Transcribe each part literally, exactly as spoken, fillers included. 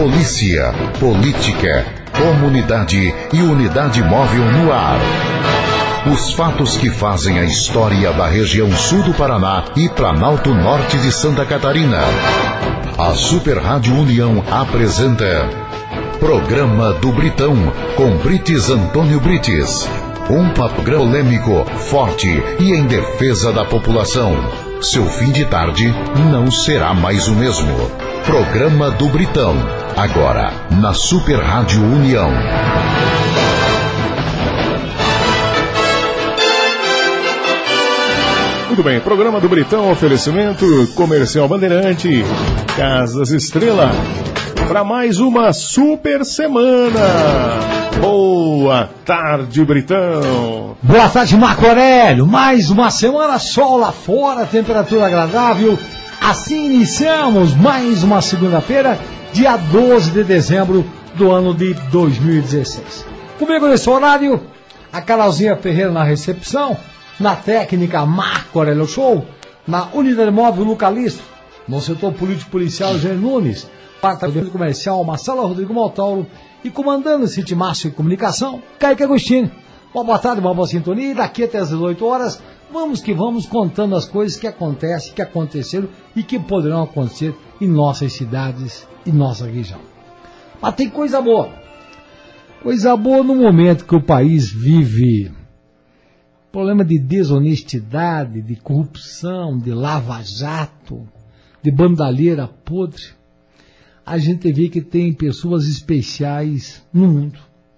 Polícia, política, comunidade e unidade móvel no ar. Os fatos que fazem a história da região sul do Paraná e Planalto Norte de Santa Catarina. A Super Rádio União apresenta Programa do Britão, com Brites Antônio Brites. Um programa polêmico, forte e em defesa da população. Seu fim de tarde não será mais o mesmo. Programa do Britão, agora na Super Rádio União. Muito bem, programa do Britão, oferecimento Comercial Bandeirante, Casas Estrela, para mais uma super semana. Boa tarde, Britão. Boa tarde, Marco Aurélio. Mais uma semana, sol lá fora, temperatura agradável. Assim iniciamos mais uma segunda-feira, dia doze de dezembro do ano de dois mil e dezesseis. Comigo nesse horário, a Carolzinha Ferreira na recepção, na técnica Marco Aurélio Show, na unidade móvel Lucalisto, no setor político-policial Jean Nunes, departamento comercial Marcelo Rodrigo Montauro e comandando esse timaço de comunicação, Kaique Agostinho. Uma boa tarde, uma boa sintonia, e daqui até as dezoito horas, vamos que vamos contando as coisas que acontecem, que aconteceram e que poderão acontecer em nossas cidades e nossa região. Mas tem coisa boa. Coisa boa no momento que o país vive problema de desonestidade, de corrupção, de lava-jato, de bandalheira podre. A gente vê que tem pessoas especiais no mundo.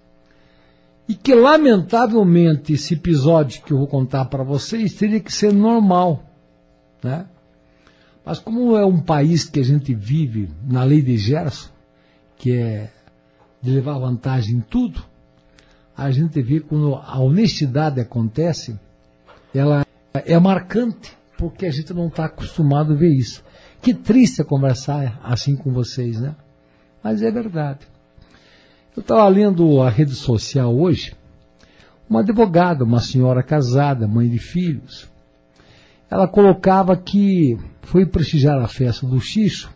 E que, lamentavelmente, esse episódio que eu vou contar para vocês teria que ser normal, né? Mas como é um país que a gente vive na lei de Gerson, que é de levar vantagem em tudo, a gente vê quando a honestidade acontece, ela é marcante, porque a gente não está acostumado a ver isso. Que triste é conversar assim com vocês, né? Mas é verdade. Eu estava lendo a rede social hoje, uma advogada, uma senhora casada, mãe de filhos. Ela colocava que foi prestigiar a festa do Xixo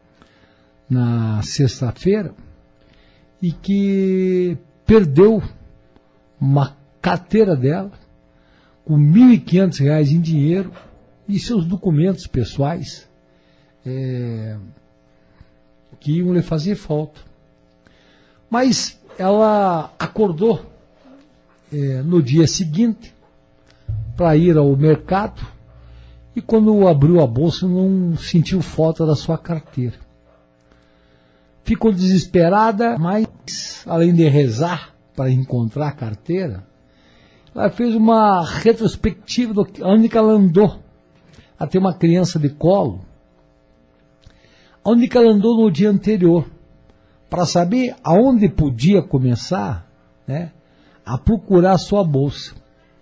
na sexta-feira e que perdeu uma carteira dela com mil e quinhentos reais em dinheiro e seus documentos pessoais é, que iam lhe fazer falta. Mas ela acordou é, no dia seguinte para ir ao mercado e quando abriu a bolsa não sentiu falta da sua carteira. Ficou desesperada, mas além de rezar para encontrar a carteira, ela fez uma retrospectiva do onde ela andou até uma criança de colo, onde ela andou no dia anterior, para saber aonde podia começar, né, a procurar a sua bolsa.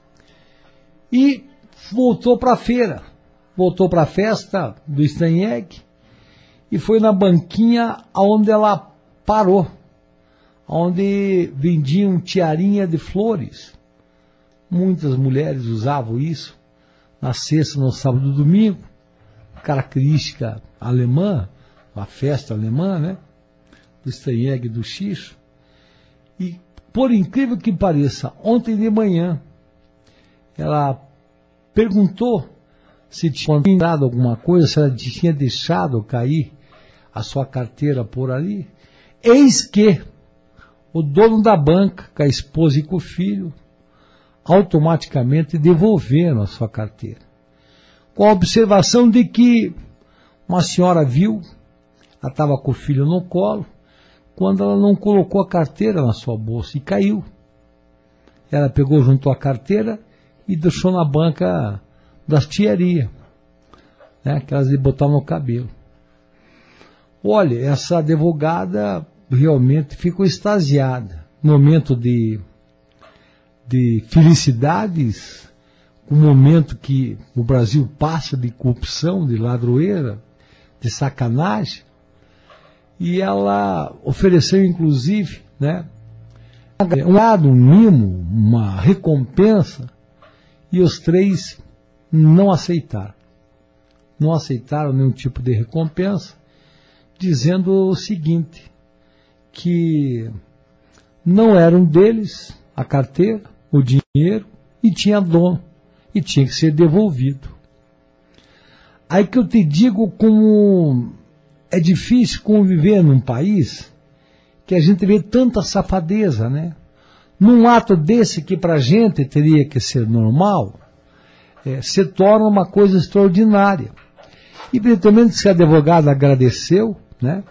E voltou para a feira, voltou para a festa do Steinegg e foi na banquinha onde ela parou, onde vendiam tiarinha de flores. Muitas mulheres usavam isso na sexta, no sábado e no domingo, característica alemã, uma festa alemã, né? Do Steinegg, do Xixo. E, por incrível que pareça, ontem de manhã, ela perguntou se tinha encontrado alguma coisa, se ela tinha deixado cair a sua carteira por ali. Eis que o dono da banca, com a esposa e com o filho, automaticamente devolveram a sua carteira. Com a observação de que uma senhora viu, ela estava com o filho no colo, quando ela não colocou a carteira na sua bolsa e caiu. Ela pegou junto a carteira e deixou na banca das tiarias, né, que elas botavam no cabelo. Olha, essa advogada realmente ficou extasiada. Momento de, de felicidades, um momento que o Brasil passa de corrupção, de ladroeira, de sacanagem. E ela ofereceu, inclusive, né, um lado, um mimo, uma recompensa, e os três não aceitaram. Não aceitaram nenhum tipo de recompensa, dizendo o seguinte: que não eram deles a carteira, o dinheiro, e tinha dono, e tinha que ser devolvido. Aí que eu te digo como é difícil conviver num país que a gente vê tanta safadeza, né? Num ato desse que pra gente teria que ser normal, é, se torna uma coisa extraordinária. Evidentemente, se a advogada agradeceu, né?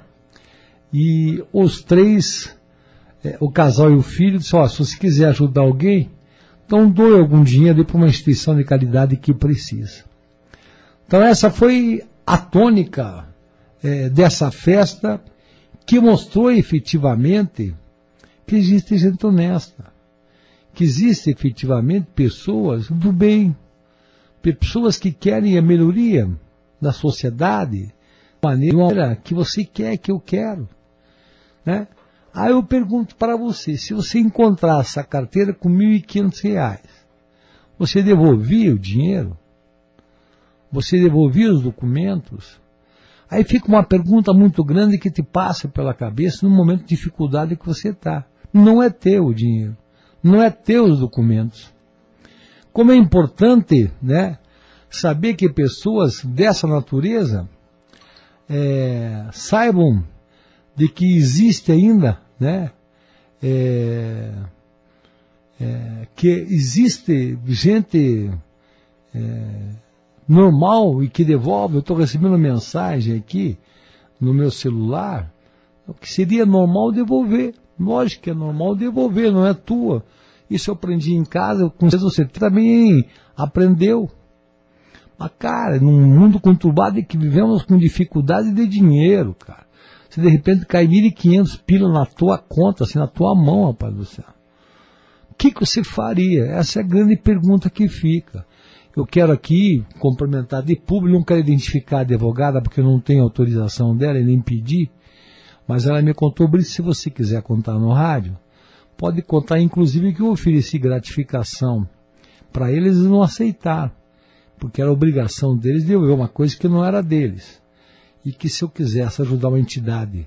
E os três, é, o casal e o filho, disseram, ó, se você quiser ajudar alguém, então doe algum dinheiro para uma instituição de caridade que precisa. Então essa foi a tônica é, dessa festa, que mostrou efetivamente que existe gente honesta, que existe efetivamente pessoas do bem, pessoas que querem a melhoria da sociedade, de maneira que você quer, que eu quero, né? Aí eu pergunto para você, se você encontrasse a carteira com mil e quinhentos reais, você devolvia o dinheiro? Você devolvia os documentos? Aí fica uma pergunta muito grande que te passa pela cabeça no momento de dificuldade que você está. Não é teu o dinheiro, não é teu os documentos. Como é importante, né, saber que pessoas dessa natureza é, saibam de que existe ainda, né, é, é, que existe gente é, normal e que devolve. Eu estou recebendo mensagem aqui no meu celular, o que seria normal devolver. Lógico que é normal devolver, não é tua. Isso eu aprendi em casa, com certeza você também aprendeu. Mas, cara, num mundo conturbado em que vivemos com dificuldade de dinheiro, cara, se de repente cai mil e quinhentos pila na tua conta, assim, na tua mão, rapaz do céu, o que, que você faria? Essa é a grande pergunta que fica. Eu quero aqui cumprimentar de público, não quero identificar a advogada, porque eu não tenho autorização dela e nem pedir, mas ela me contou, Brice, se você quiser contar no rádio, pode contar, inclusive, que eu ofereci gratificação para eles e não aceitaram, porque era obrigação deles devolver uma coisa que não era deles. E que se eu quisesse ajudar uma entidade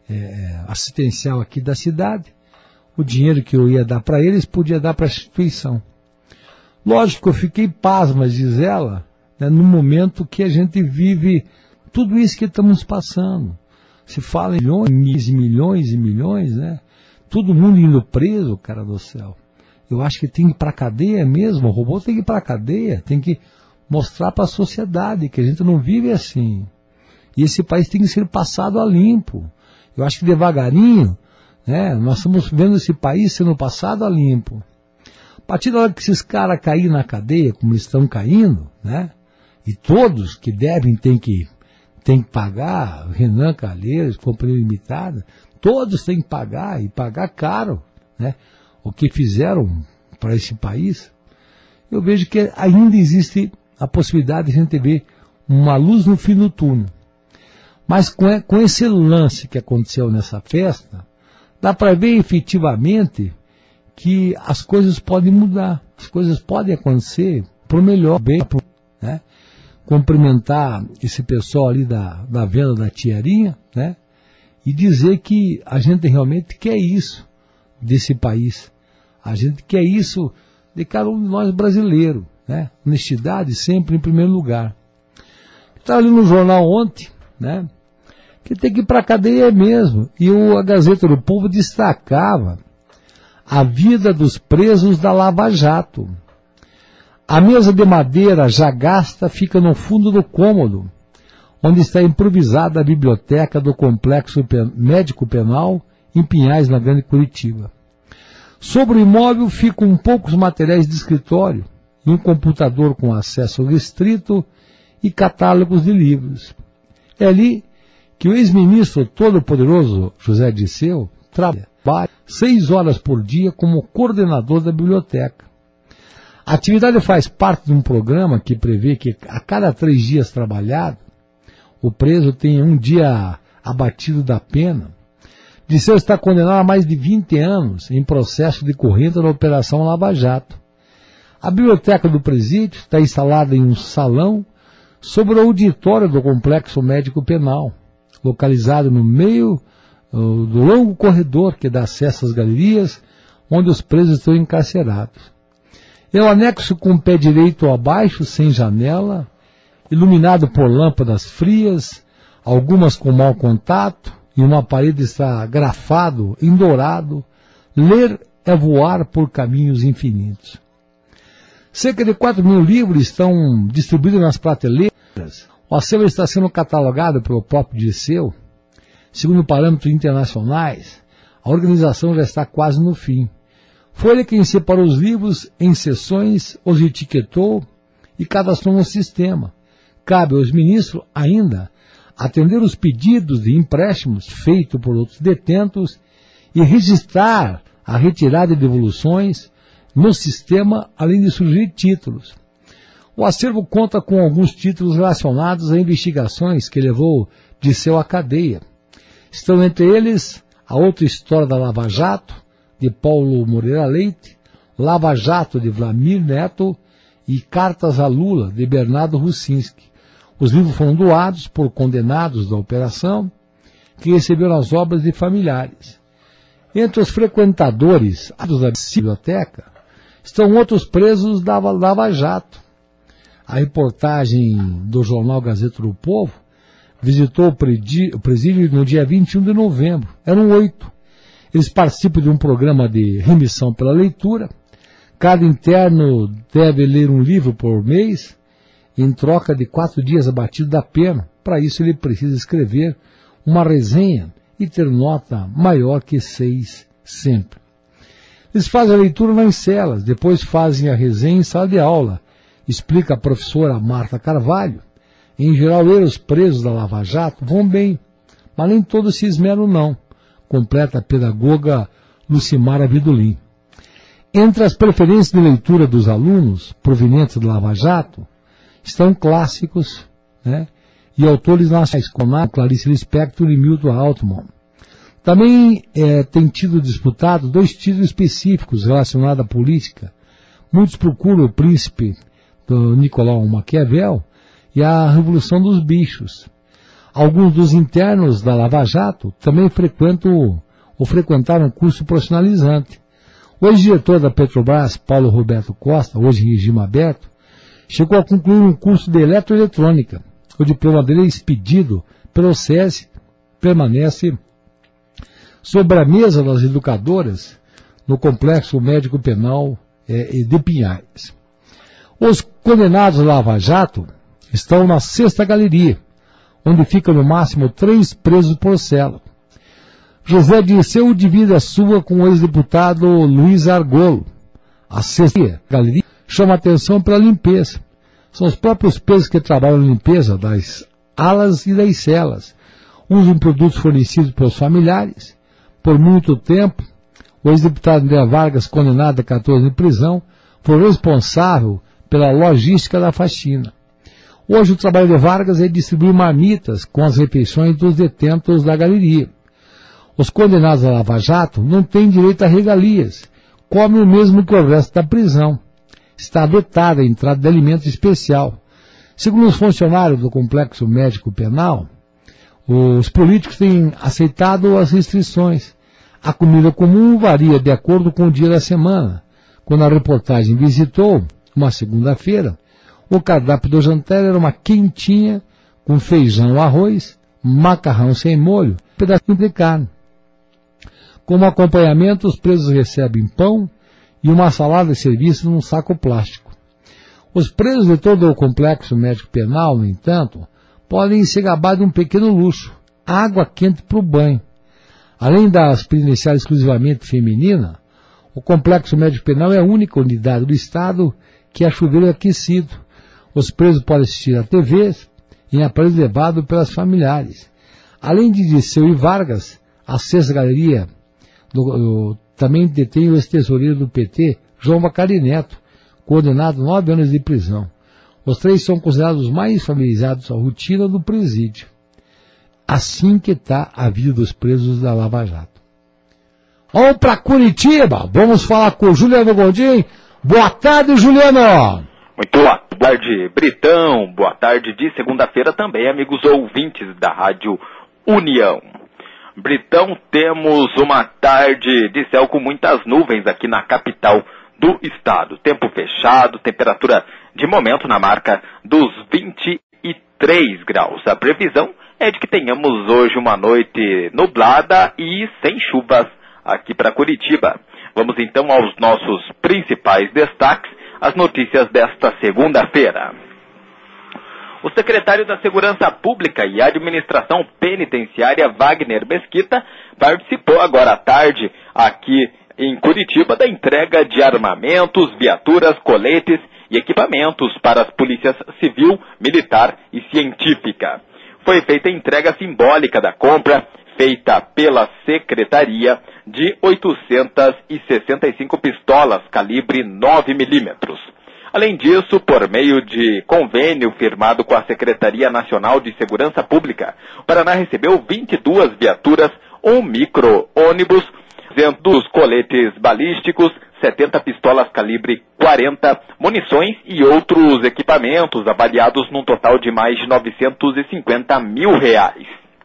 é, assistencial aqui da cidade, o dinheiro que eu ia dar para eles, podia dar para a instituição. Lógico que eu fiquei pasma, diz ela, né, no momento que a gente vive tudo isso que estamos passando. Se fala em milhões e milhões e milhões, né? Todo mundo indo preso, cara do céu. Eu acho que tem que ir para a cadeia mesmo, o robô tem que ir para a cadeia, tem que mostrar para a sociedade que a gente não vive assim. E esse país tem que ser passado a limpo. Eu acho que devagarinho, né, nós estamos vendo esse país sendo passado a limpo. A partir da hora que esses caras caírem na cadeia, como eles estão caindo, né, e todos que devem têm que, têm que pagar, Renan Calheiros, Companhia Limitada, todos têm que pagar, e pagar caro, né, o que fizeram para esse país. Eu vejo que ainda existe a possibilidade de a gente ver uma luz no fim do túnel. Mas com, com esse lance que aconteceu nessa festa, dá para ver efetivamente que as coisas podem mudar, as coisas podem acontecer para o melhor, bem, né? Cumprimentar esse pessoal ali da, da venda da tiarinha, né? E dizer que a gente realmente quer isso desse país, a gente quer isso de cada um de nós brasileiros, né? Honestidade sempre em primeiro lugar. Estava ali no jornal ontem, né, que tem que ir para a cadeia mesmo, e o, a Gazeta do Povo destacava a vida dos presos da Lava Jato. A mesa de madeira já gasta fica no fundo do cômodo, onde está improvisada a biblioteca do Complexo Médico Penal em Pinhais, na Grande Curitiba. Sobre o imóvel ficam poucos materiais de escritório, e um computador com acesso restrito e catálogos de livros. É ali que o ex-ministro todo-poderoso José Dirceu trabalha seis horas por dia como coordenador da biblioteca. A atividade faz parte de um programa que prevê que a cada três dias trabalhados, o preso tenha um dia abatido da pena. Dirceu está condenado a mais de vinte anos em processo decorrente da Operação Lava Jato. A biblioteca do presídio está instalada em um salão sobre o auditório do Complexo Médico Penal, localizado no meio uh, do longo corredor que dá acesso às galerias, onde os presos estão encarcerados. É o anexo com o pé direito abaixo, sem janela, iluminado por lâmpadas frias, algumas com mau contato, e uma parede está grafado em dourado: ler é voar por caminhos infinitos. Cerca de quatro mil livros estão distribuídos nas prateleiras. O acervo está sendo catalogado pelo próprio Dirceu. Segundo parâmetros internacionais, a organização já está quase no fim. Foi ele quem separou os livros em seções, os etiquetou e cadastrou no sistema. Cabe aos ministros ainda atender os pedidos de empréstimos feitos por outros detentos e registrar a retirada de devoluções no sistema, além de surgir títulos. O acervo conta com alguns títulos relacionados a investigações que levou Dirceu à cadeia. Estão entre eles A Outra História da Lava Jato, de Paulo Moreira Leite, Lava Jato, de Vlamir Neto, e Cartas a Lula, de Bernardo Rucinski. Os livros foram doados por condenados da operação, que receberam as obras de familiares. Entre os frequentadores da biblioteca estão outros presos da Lava Jato. A reportagem do jornal Gazeta do Povo visitou o presídio no dia vinte e um de novembro. Eram oito. Eles participam de um programa de remissão pela leitura. Cada interno deve ler um livro por mês, em troca de quatro dias abatido da pena. Para isso ele precisa escrever uma resenha e ter nota maior que seis sempre. Eles fazem a leitura nas celas, depois fazem a resenha em sala de aula, explica a professora Marta Carvalho. Em geral, eles, presos da Lava Jato, vão bem, mas nem todos se esmeram não, completa a pedagoga Lucimara Vidulin. Entre as preferências de leitura dos alunos provenientes da Lava Jato estão clássicos, né, e autores nacionais como Clarice Lispector e Milton Altman. Também é, tem tido disputado dois títulos específicos relacionados à política. Muitos procuram o Príncipe do Nicolau Maquiavel e a Revolução dos Bichos. Alguns dos internos da Lava Jato também frequentam ou frequentaram um curso profissionalizante. O ex-diretor da Petrobras, Paulo Roberto Costa, hoje em regime aberto, chegou a concluir um curso de eletroeletrônica. O diploma dele é expedido pelo SESI, permanece sobre a mesa das educadoras no Complexo Médico Penal é, de Pinhais. Os condenados Lava Jato estão na sexta galeria, onde ficam no máximo três presos por cela. José Dirceu divide a sua com o ex-deputado Luiz Argolo. A sexta galeria chama atenção pela limpeza. São os próprios presos que trabalham na limpeza das alas e das celas. Usam produtos fornecidos pelos familiares. Por muito tempo, o ex-deputado André Vargas, condenado a quatorze anos de prisão, foi responsável pela logística da faxina. Hoje o trabalho de Vargas é distribuir marmitas com as refeições dos detentos da galeria. Os condenados a Lava Jato não têm direito a regalias, comem o mesmo que o resto da prisão. Está vetada a entrada de alimento especial. Segundo os funcionários do Complexo Médico Penal, os políticos têm aceitado as restrições. A comida comum varia de acordo com o dia da semana. Quando a reportagem visitou, uma segunda-feira, o cardápio do jantar era uma quentinha com feijão, arroz, macarrão sem molho, um pedacinho de carne. Como acompanhamento, os presos recebem pão e uma salada servida num saco plástico. Os presos de todo o Complexo Médico Penal, no entanto, podem se gabar de um pequeno luxo, água quente para o banho. Além das penitenciárias exclusivamente feminina, o Complexo Médico Penal é a única unidade do Estado que é chuveiro aquecido. Os presos podem assistir a T V em aparelho levado pelas familiares. Além de Dirceu e Vargas, a sexta galeria do, do, também detém o ex-tesoureiro do P T, João Bacari Neto, condenado a nove anos de prisão. Os três são considerados os mais familiarizados à rotina do presídio. Assim que está a vida dos presos da Lava Jato. Vamos para Curitiba, vamos falar com o Juliano Gondim. Boa tarde, Juliano! Muito boa tarde, Britão. Boa tarde de segunda-feira também, amigos ouvintes da Rádio União. Britão, temos uma tarde de céu com muitas nuvens aqui na capital do estado. Tempo fechado, temperatura de momento na marca dos vinte e três graus. A previsão é de que tenhamos hoje uma noite nublada e sem chuvas aqui para Curitiba. Vamos então aos nossos principais destaques, as notícias desta segunda-feira. O secretário da Segurança Pública e Administração Penitenciária, Wagner Mesquita, participou agora à tarde aqui em Curitiba da entrega de armamentos, viaturas, coletes e equipamentos para as polícias civil, militar e científica. Foi feita a entrega simbólica da compra, feita pela Secretaria, de oitocentas e sessenta e cinco pistolas calibre nove milímetros. Além disso, por meio de convênio firmado com a Secretaria Nacional de Segurança Pública, o Paraná recebeu vinte e duas viaturas, um micro-ônibus, duzentos coletes balísticos, setenta pistolas calibre quarenta, munições e outros equipamentos avaliados num total de mais de novecentos e cinquenta mil reais.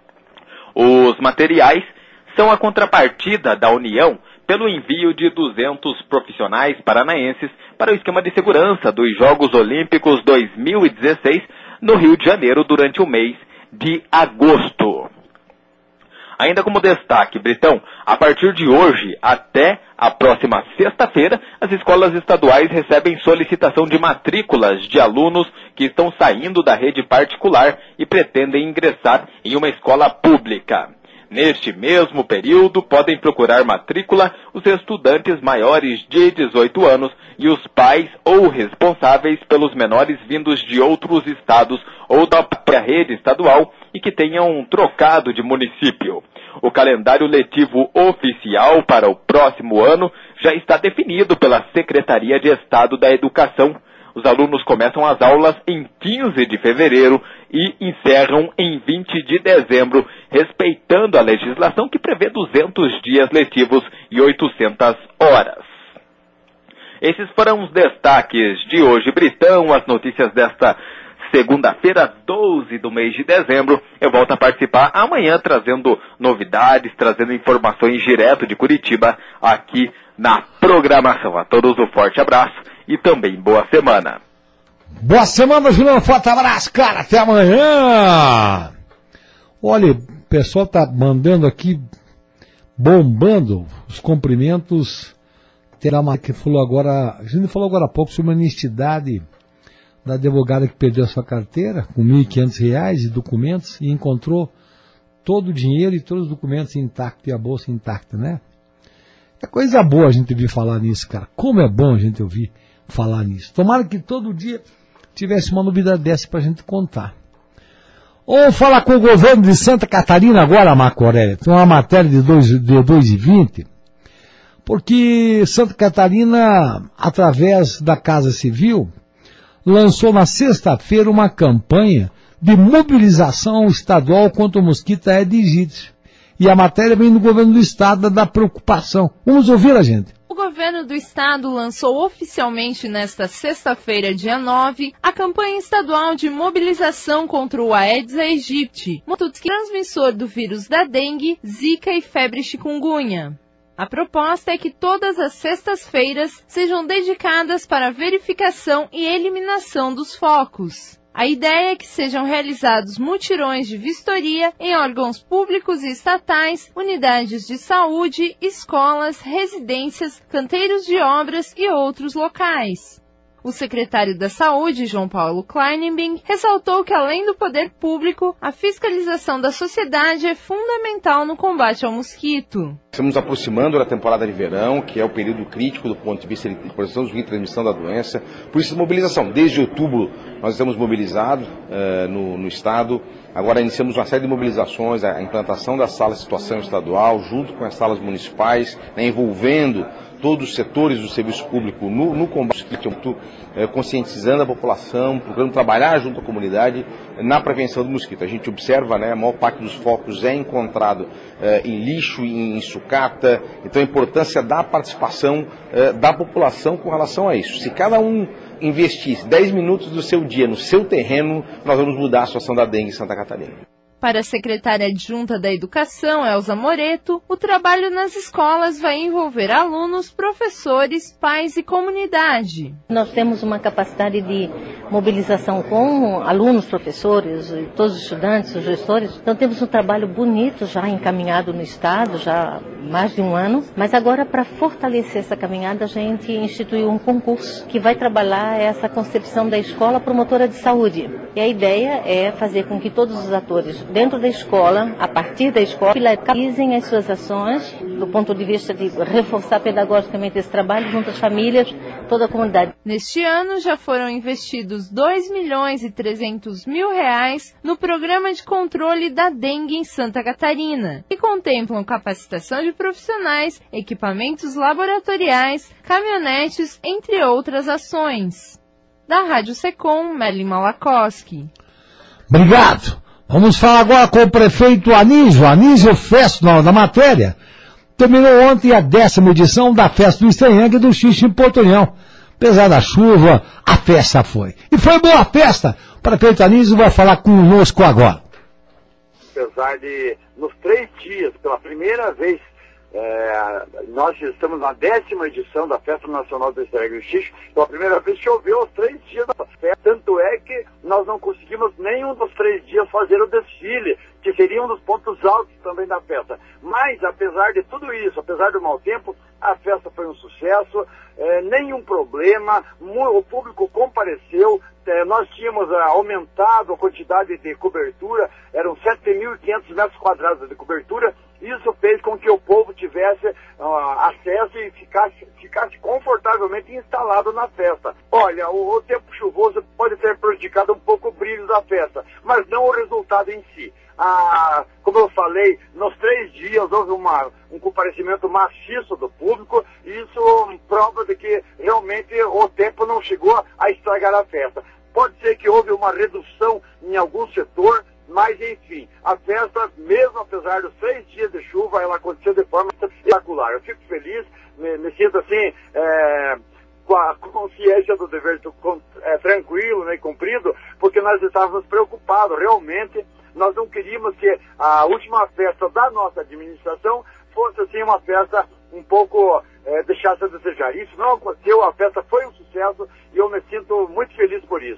Os materiais são a contrapartida da União pelo envio de duzentos profissionais paranaenses para o esquema de segurança dos Jogos Olímpicos dois mil e dezesseis no Rio de Janeiro durante o mês de agosto. Ainda como destaque, Britão, a partir de hoje até a próxima sexta-feira, as escolas estaduais recebem solicitação de matrículas de alunos que estão saindo da rede particular e pretendem ingressar em uma escola pública. Neste mesmo período, podem procurar matrícula os estudantes maiores de dezoito anos e os pais ou responsáveis pelos menores vindos de outros estados ou da própria rede estadual e que tenham trocado de município. O calendário letivo oficial para o próximo ano já está definido pela Secretaria de Estado da Educação. Os alunos começam as aulas em quinze de fevereiro e encerram em vinte de dezembro, respeitando a legislação que prevê duzentos dias letivos e oitocentas horas. Esses foram os destaques de hoje, Britão, as notícias desta segunda-feira, doze do mês de dezembro. Eu volto a participar amanhã, trazendo novidades, trazendo informações direto de Curitiba, aqui na programação. A todos um forte abraço e também boa semana. Boa semana, Juliano. Forte abraço, cara. Até amanhã. Olha, o pessoal tá mandando aqui, bombando os cumprimentos. Terá uma que falou agora, a gente falou agora há pouco sobre a honestidade da advogada que perdeu a sua carteira com mil e quinhentos reais e documentos e encontrou todo o dinheiro e todos os documentos intactos e a bolsa intacta, né? É coisa boa a gente ouvir falar nisso, cara. Como é bom a gente ouvir falar nisso. Tomara que todo dia tivesse uma novidade dessa pra gente contar. Ou falar com o governo de Santa Catarina agora, Marco Aurélio. Tem uma matéria de dois e vinte, porque Santa Catarina, através da Casa Civil, lançou na sexta-feira uma campanha de mobilização estadual contra o mosquito Aedes aegypti. E a matéria vem do governo do estado da preocupação. Vamos ouvir a gente. O governo do estado lançou oficialmente nesta sexta-feira, dia nove, a campanha estadual de mobilização contra o Aedes aegypti, transmissor do vírus da dengue, zika e febre chikungunya. A proposta é que todas as sextas-feiras sejam dedicadas para a verificação e eliminação dos focos. A ideia é que sejam realizados mutirões de vistoria em órgãos públicos e estatais, unidades de saúde, escolas, residências, canteiros de obras e outros locais. O secretário da Saúde, João Paulo Kleinenbing, ressaltou que, além do poder público, a fiscalização da sociedade é fundamental no combate ao mosquito. Estamos nos aproximando da temporada de verão, que é o período crítico do ponto de vista de prevenção e transmissão da doença. Por isso, mobilização. Desde outubro, nós estamos mobilizados uh, no, no Estado. Agora iniciamos uma série de mobilizações, a implantação das salas de situação estadual, junto com as salas municipais, né, envolvendo todos os setores do serviço público no, no combate, eh, conscientizando a população, procurando trabalhar junto à comunidade na prevenção do mosquito. A gente observa, né, a maior parte dos focos é encontrado eh, em lixo, em, em sucata, então a importância da participação eh, da população com relação a isso. Se cada um investisse dez minutos do seu dia no seu terreno, nós vamos mudar a situação da dengue em Santa Catarina. Para a secretária adjunta da Educação, Elza Moreto, o trabalho nas escolas vai envolver alunos, professores, pais e comunidade. Nós temos uma capacidade de mobilização com alunos, professores, todos os estudantes, os gestores. Então temos um trabalho bonito já encaminhado no Estado, já há mais de um ano. Mas agora, para fortalecer essa caminhada, a gente instituiu um concurso que vai trabalhar essa concepção da escola promotora de saúde. E a ideia é fazer com que todos os atores dentro da escola, a partir da escola, realizem as suas ações do ponto de vista de reforçar pedagogicamente esse trabalho junto às famílias, toda a comunidade. Neste ano já foram investidos dois milhões e trezentos mil reais no programa de controle da dengue em Santa Catarina, que contemplam capacitação de profissionais, equipamentos laboratoriais, caminhonetes, entre outras ações. Da Rádio Secom, Merlin Malakoski. Obrigado. Vamos falar agora com o prefeito Anísio. Anísio Festo, na matéria. Terminou ontem a décima edição da Festa do Estranhangue do Xixi em Porto União. Apesar da chuva, a festa foi. E foi boa a festa. O prefeito Anísio vai falar conosco agora. Apesar de, nos três dias, pela primeira vez, é, nós estamos na décima edição da Festa Nacional do Estranhangue do Xixi. Pela primeira vez choveu os três dias da festa. Tanto é que nós não conseguimos nenhum dos três dias fazer o desfile, que seria um dos pontos altos também da festa. Mas, apesar de tudo isso, apesar do mau tempo, a festa foi um sucesso, é, nenhum problema, o público compareceu, é, nós tínhamos é, aumentado a quantidade de cobertura, eram sete mil e quinhentos metros quadrados de cobertura. Isso fez com que o povo tivesse uh, acesso e ficasse, ficasse confortavelmente instalado na festa. Olha, o, o tempo chuvoso pode ter prejudicado um pouco o brilho da festa, mas não o resultado em si. Ah, como eu falei, nos três dias houve uma, um comparecimento maciço do público, e isso prova de que realmente o tempo não chegou a estragar a festa. Pode ser que houve uma redução em algum setor, mas enfim, a festa, mesmo apesar dos três dias de chuva, ela aconteceu de forma espetacular. Eu fico feliz, me, me sinto assim, é, com a consciência do dever com, é, tranquilo, né, e cumprido, porque nós estávamos preocupados, realmente. Nós não queríamos que a última festa da nossa administração fosse assim uma festa um pouco, é, deixasse a desejar. Isso não aconteceu, a festa foi um sucesso e eu me sinto muito feliz por isso.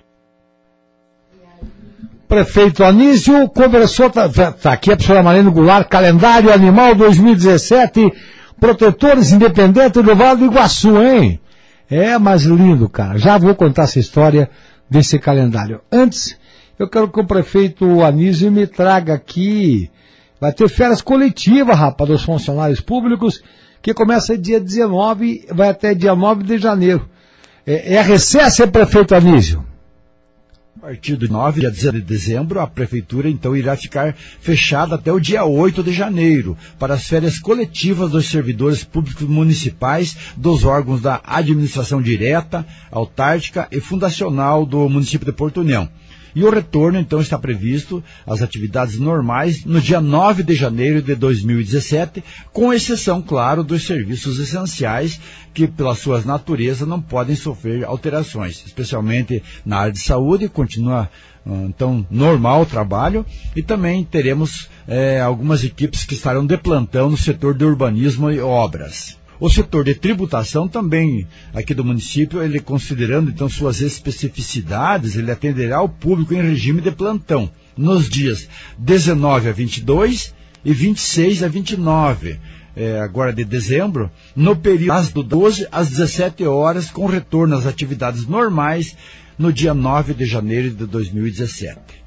Prefeito Anísio conversou, tá, tá aqui a professora Marina Goulart, calendário animal dois mil e dezessete, protetores independentes do Vale do Iguaçu, hein? É, mais lindo, cara. Já vou contar essa história desse calendário. Antes, eu quero que o prefeito Anísio me traga aqui, vai ter férias coletivas, rapaz, dos funcionários públicos, que começa dia dezenove, vai até dia nove de janeiro. É, é recesso, é, prefeito Anísio? A partir do nove, dia dezenove de dezembro, a prefeitura então irá ficar fechada até o dia oito de janeiro para as férias coletivas dos servidores públicos municipais, dos órgãos da administração direta, autárquica e fundacional do município de Porto União. E o retorno, então, está previsto às atividades normais no dia nove de janeiro de dois mil e dezessete, com exceção, claro, dos serviços essenciais que, pela sua natureza, não podem sofrer alterações, especialmente na área de saúde. Continua, então, normal o trabalho, e também teremos eh, algumas equipes que estarão de plantão no setor de urbanismo e obras. O setor de tributação também, aqui do município, ele considerando então suas especificidades, ele atenderá o público em regime de plantão, nos dias dezenove a vinte e dois e vinte e seis a vinte e nove, é, agora de dezembro, no período das doze às dezessete horas, com retorno às atividades normais no dia nove de janeiro de dois mil e dezessete.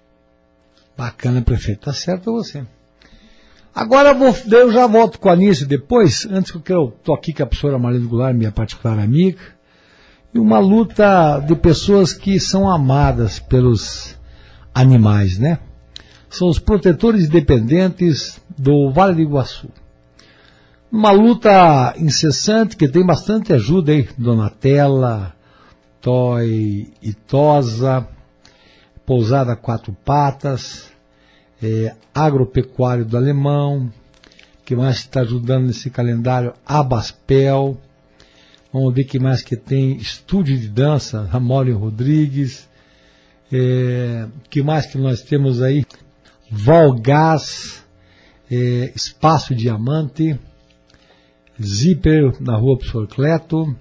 Bacana, prefeito. Tá certo você. Agora eu, vou, eu já volto com a Anísio depois, antes que eu estou aqui com a professora Marina Goulart, minha particular amiga, e uma luta de pessoas que são amadas pelos animais, né? São os protetores independentes do Vale do Iguaçu. Uma luta incessante que tem bastante ajuda aí, Donatella, Toy Itosa, Pousada Quatro Patas, É, agropecuário do Alemão, que mais está ajudando nesse calendário, Abaspel, vamos ver que mais que tem, Estúdio de Dança, Ramólio Rodrigues, é, que mais que nós temos aí, Valgás, é, Espaço Diamante, Zíper na Rua Professor Cleto,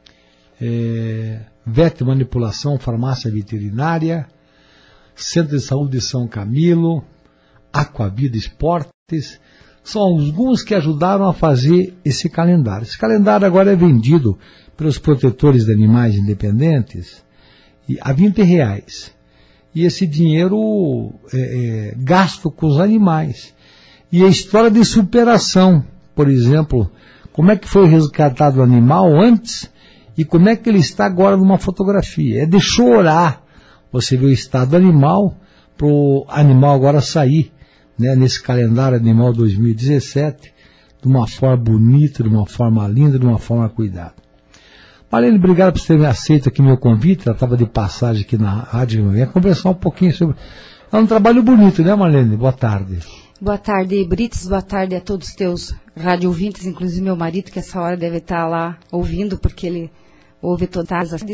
é, Vet Manipulação, Farmácia Veterinária, Centro de Saúde de São Camilo, Aquavida Esportes, são alguns que ajudaram a fazer esse calendário. Esse calendário agora é vendido pelos protetores de animais independentes a vinte reais. E esse dinheiro é, é gasto com os animais. E a história de superação, por exemplo, como é que foi resgatado o animal antes e como é que ele está agora numa fotografia. É de chorar você ver o estado do animal para o animal agora sair, né, nesse calendário Animal dois mil e dezessete, de uma forma bonita, de uma forma linda, de uma forma cuidada. Marlene, obrigado por ter me aceito aqui meu convite. Ela estava de passagem aqui na rádio, venha conversar um pouquinho sobre... É um trabalho bonito, né, Marlene? Boa tarde. Boa tarde, Brites. Boa tarde a todos os teus rádio ouvintes, inclusive meu marido, que essa hora deve estar lá ouvindo, porque ele ouve todas as...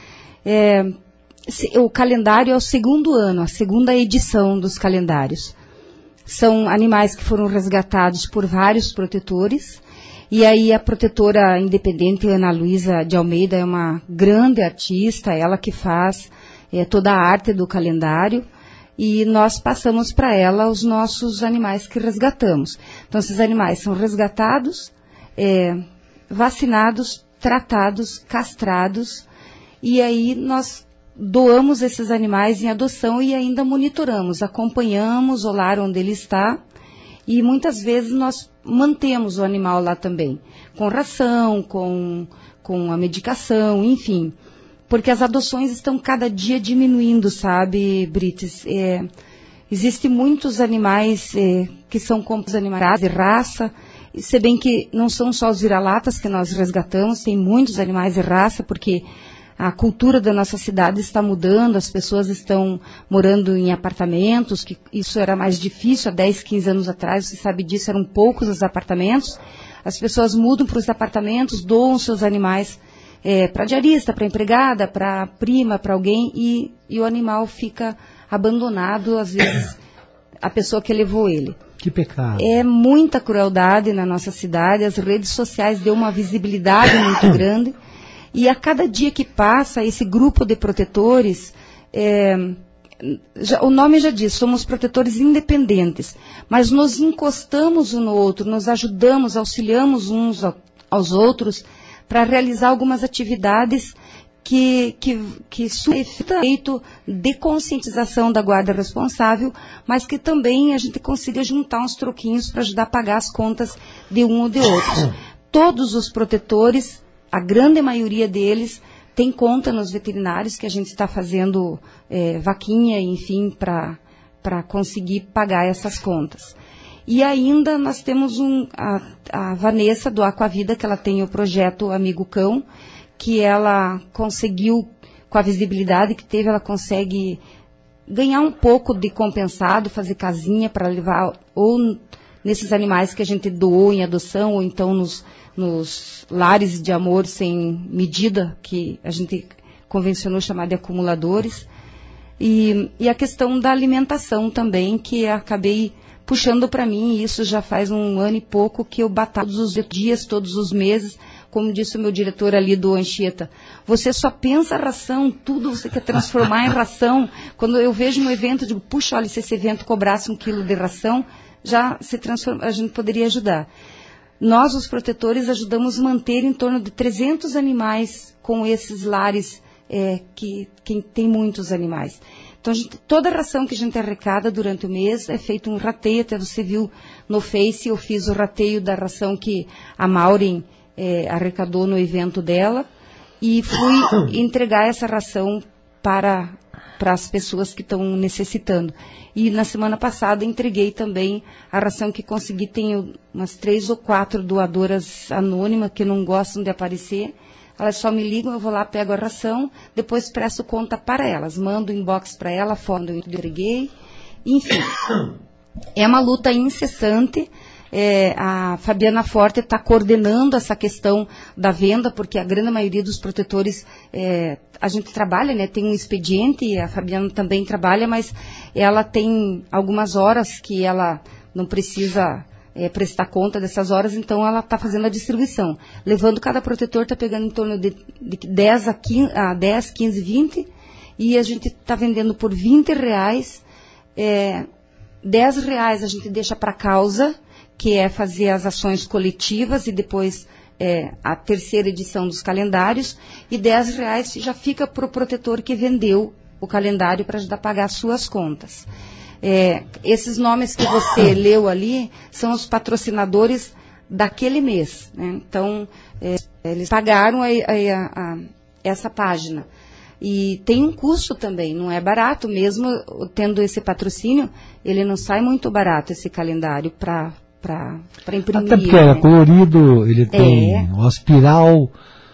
É, o calendário é o segundo ano, a segunda edição dos calendários. São animais que foram resgatados por vários protetores. E aí a protetora independente Ana Luísa de Almeida é uma grande artista, ela que faz é, toda a arte do calendário. E nós passamos para ela os nossos animais que resgatamos. Então esses animais são resgatados, é, vacinados, tratados, castrados. E aí nós doamos esses animais em adoção e ainda monitoramos, acompanhamos o lar onde ele está e muitas vezes nós mantemos o animal lá também, com ração, com, com a medicação, enfim, porque as adoções estão cada dia diminuindo, sabe, Brites? É, existem muitos animais é, que são como os animais de raça, e se bem que não são só os vira-latas que nós resgatamos, tem muitos animais de raça, porque a cultura da nossa cidade está mudando, as pessoas estão morando em apartamentos, que isso era mais difícil há dez, quinze anos atrás, você sabe disso, eram poucos os apartamentos. As pessoas mudam para os apartamentos, doam seus animais é, para diarista, para empregada, para prima, para alguém, e, e o animal fica abandonado, às vezes, a pessoa que levou ele. Que pecado. É muita crueldade na nossa cidade, as redes sociais deu uma visibilidade muito grande. E a cada dia que passa, esse grupo de protetores, é, já, o nome já diz, somos protetores independentes, mas nos encostamos um no outro, nos ajudamos, auxiliamos uns aos outros para realizar algumas atividades que, que, que são efeito de conscientização da guarda responsável, mas que também a gente consiga juntar uns troquinhos para ajudar a pagar as contas de um ou de outros. Todos os protetores, a grande maioria deles tem conta nos veterinários, que a gente está fazendo é, vaquinha, enfim, para para conseguir pagar essas contas. E ainda nós temos um, a, a Vanessa do Aquavida, que ela tem o projeto Amigo Cão, que ela conseguiu, com a visibilidade que teve, ela consegue ganhar um pouco de compensado, fazer casinha para levar ou nesses animais que a gente doou em adoção, ou então nos nos lares de amor sem medida, que a gente convencionou chamar de acumuladores, e, e a questão da alimentação também, que acabei puxando para mim, e isso já faz um ano e pouco que eu batalho todos os dias, todos os meses, como disse o meu diretor ali do Anchieta, você só pensa a ração, tudo você quer transformar em ração. Quando eu vejo um evento, eu digo, puxa, olha, se esse evento cobrasse um quilo de ração, já se transforma, a gente poderia ajudar. Nós, os protetores, ajudamos a manter em torno de trezentos animais com esses lares é, que, que tem muitos animais. Então, a gente, toda a ração que a gente arrecada durante o mês é feito um rateio, até você viu no Face, eu fiz o rateio da ração que a Maureen é, arrecadou no evento dela e fui entregar essa ração para, para as pessoas que estão necessitando. E na semana passada entreguei também a ração que consegui, tenho umas três ou quatro doadoras anônimas que não gostam de aparecer. Elas só me ligam, eu vou lá, pego a ração, depois presto conta para elas. Mando inbox para ela, foto eu entreguei. Enfim, é uma luta incessante. é, a Fabiana Forte está coordenando essa questão da venda, porque a grande maioria dos protetores, é, a gente trabalha, né, tem um expediente, a Fabiana também trabalha, mas ela tem algumas horas que ela não precisa é, prestar conta dessas horas, então ela está fazendo a distribuição. Levando, cada protetor está pegando em torno de, de dez a quinze, vinte, e a gente está vendendo por vinte reais, é, dez reais a gente deixa para a causa, que é fazer as ações coletivas e depois é, a terceira edição dos calendários, e dez reais já fica para o protetor que vendeu o calendário para ajudar a pagar as suas contas. É, esses nomes que você leu ali são os patrocinadores daquele mês, né? Então, é, eles pagaram a, a, a, essa página. E tem um custo também, não é barato, mesmo tendo esse patrocínio, ele não sai muito barato, esse calendário, para imprimir. Até porque né? é colorido, ele tem é. uma espiral,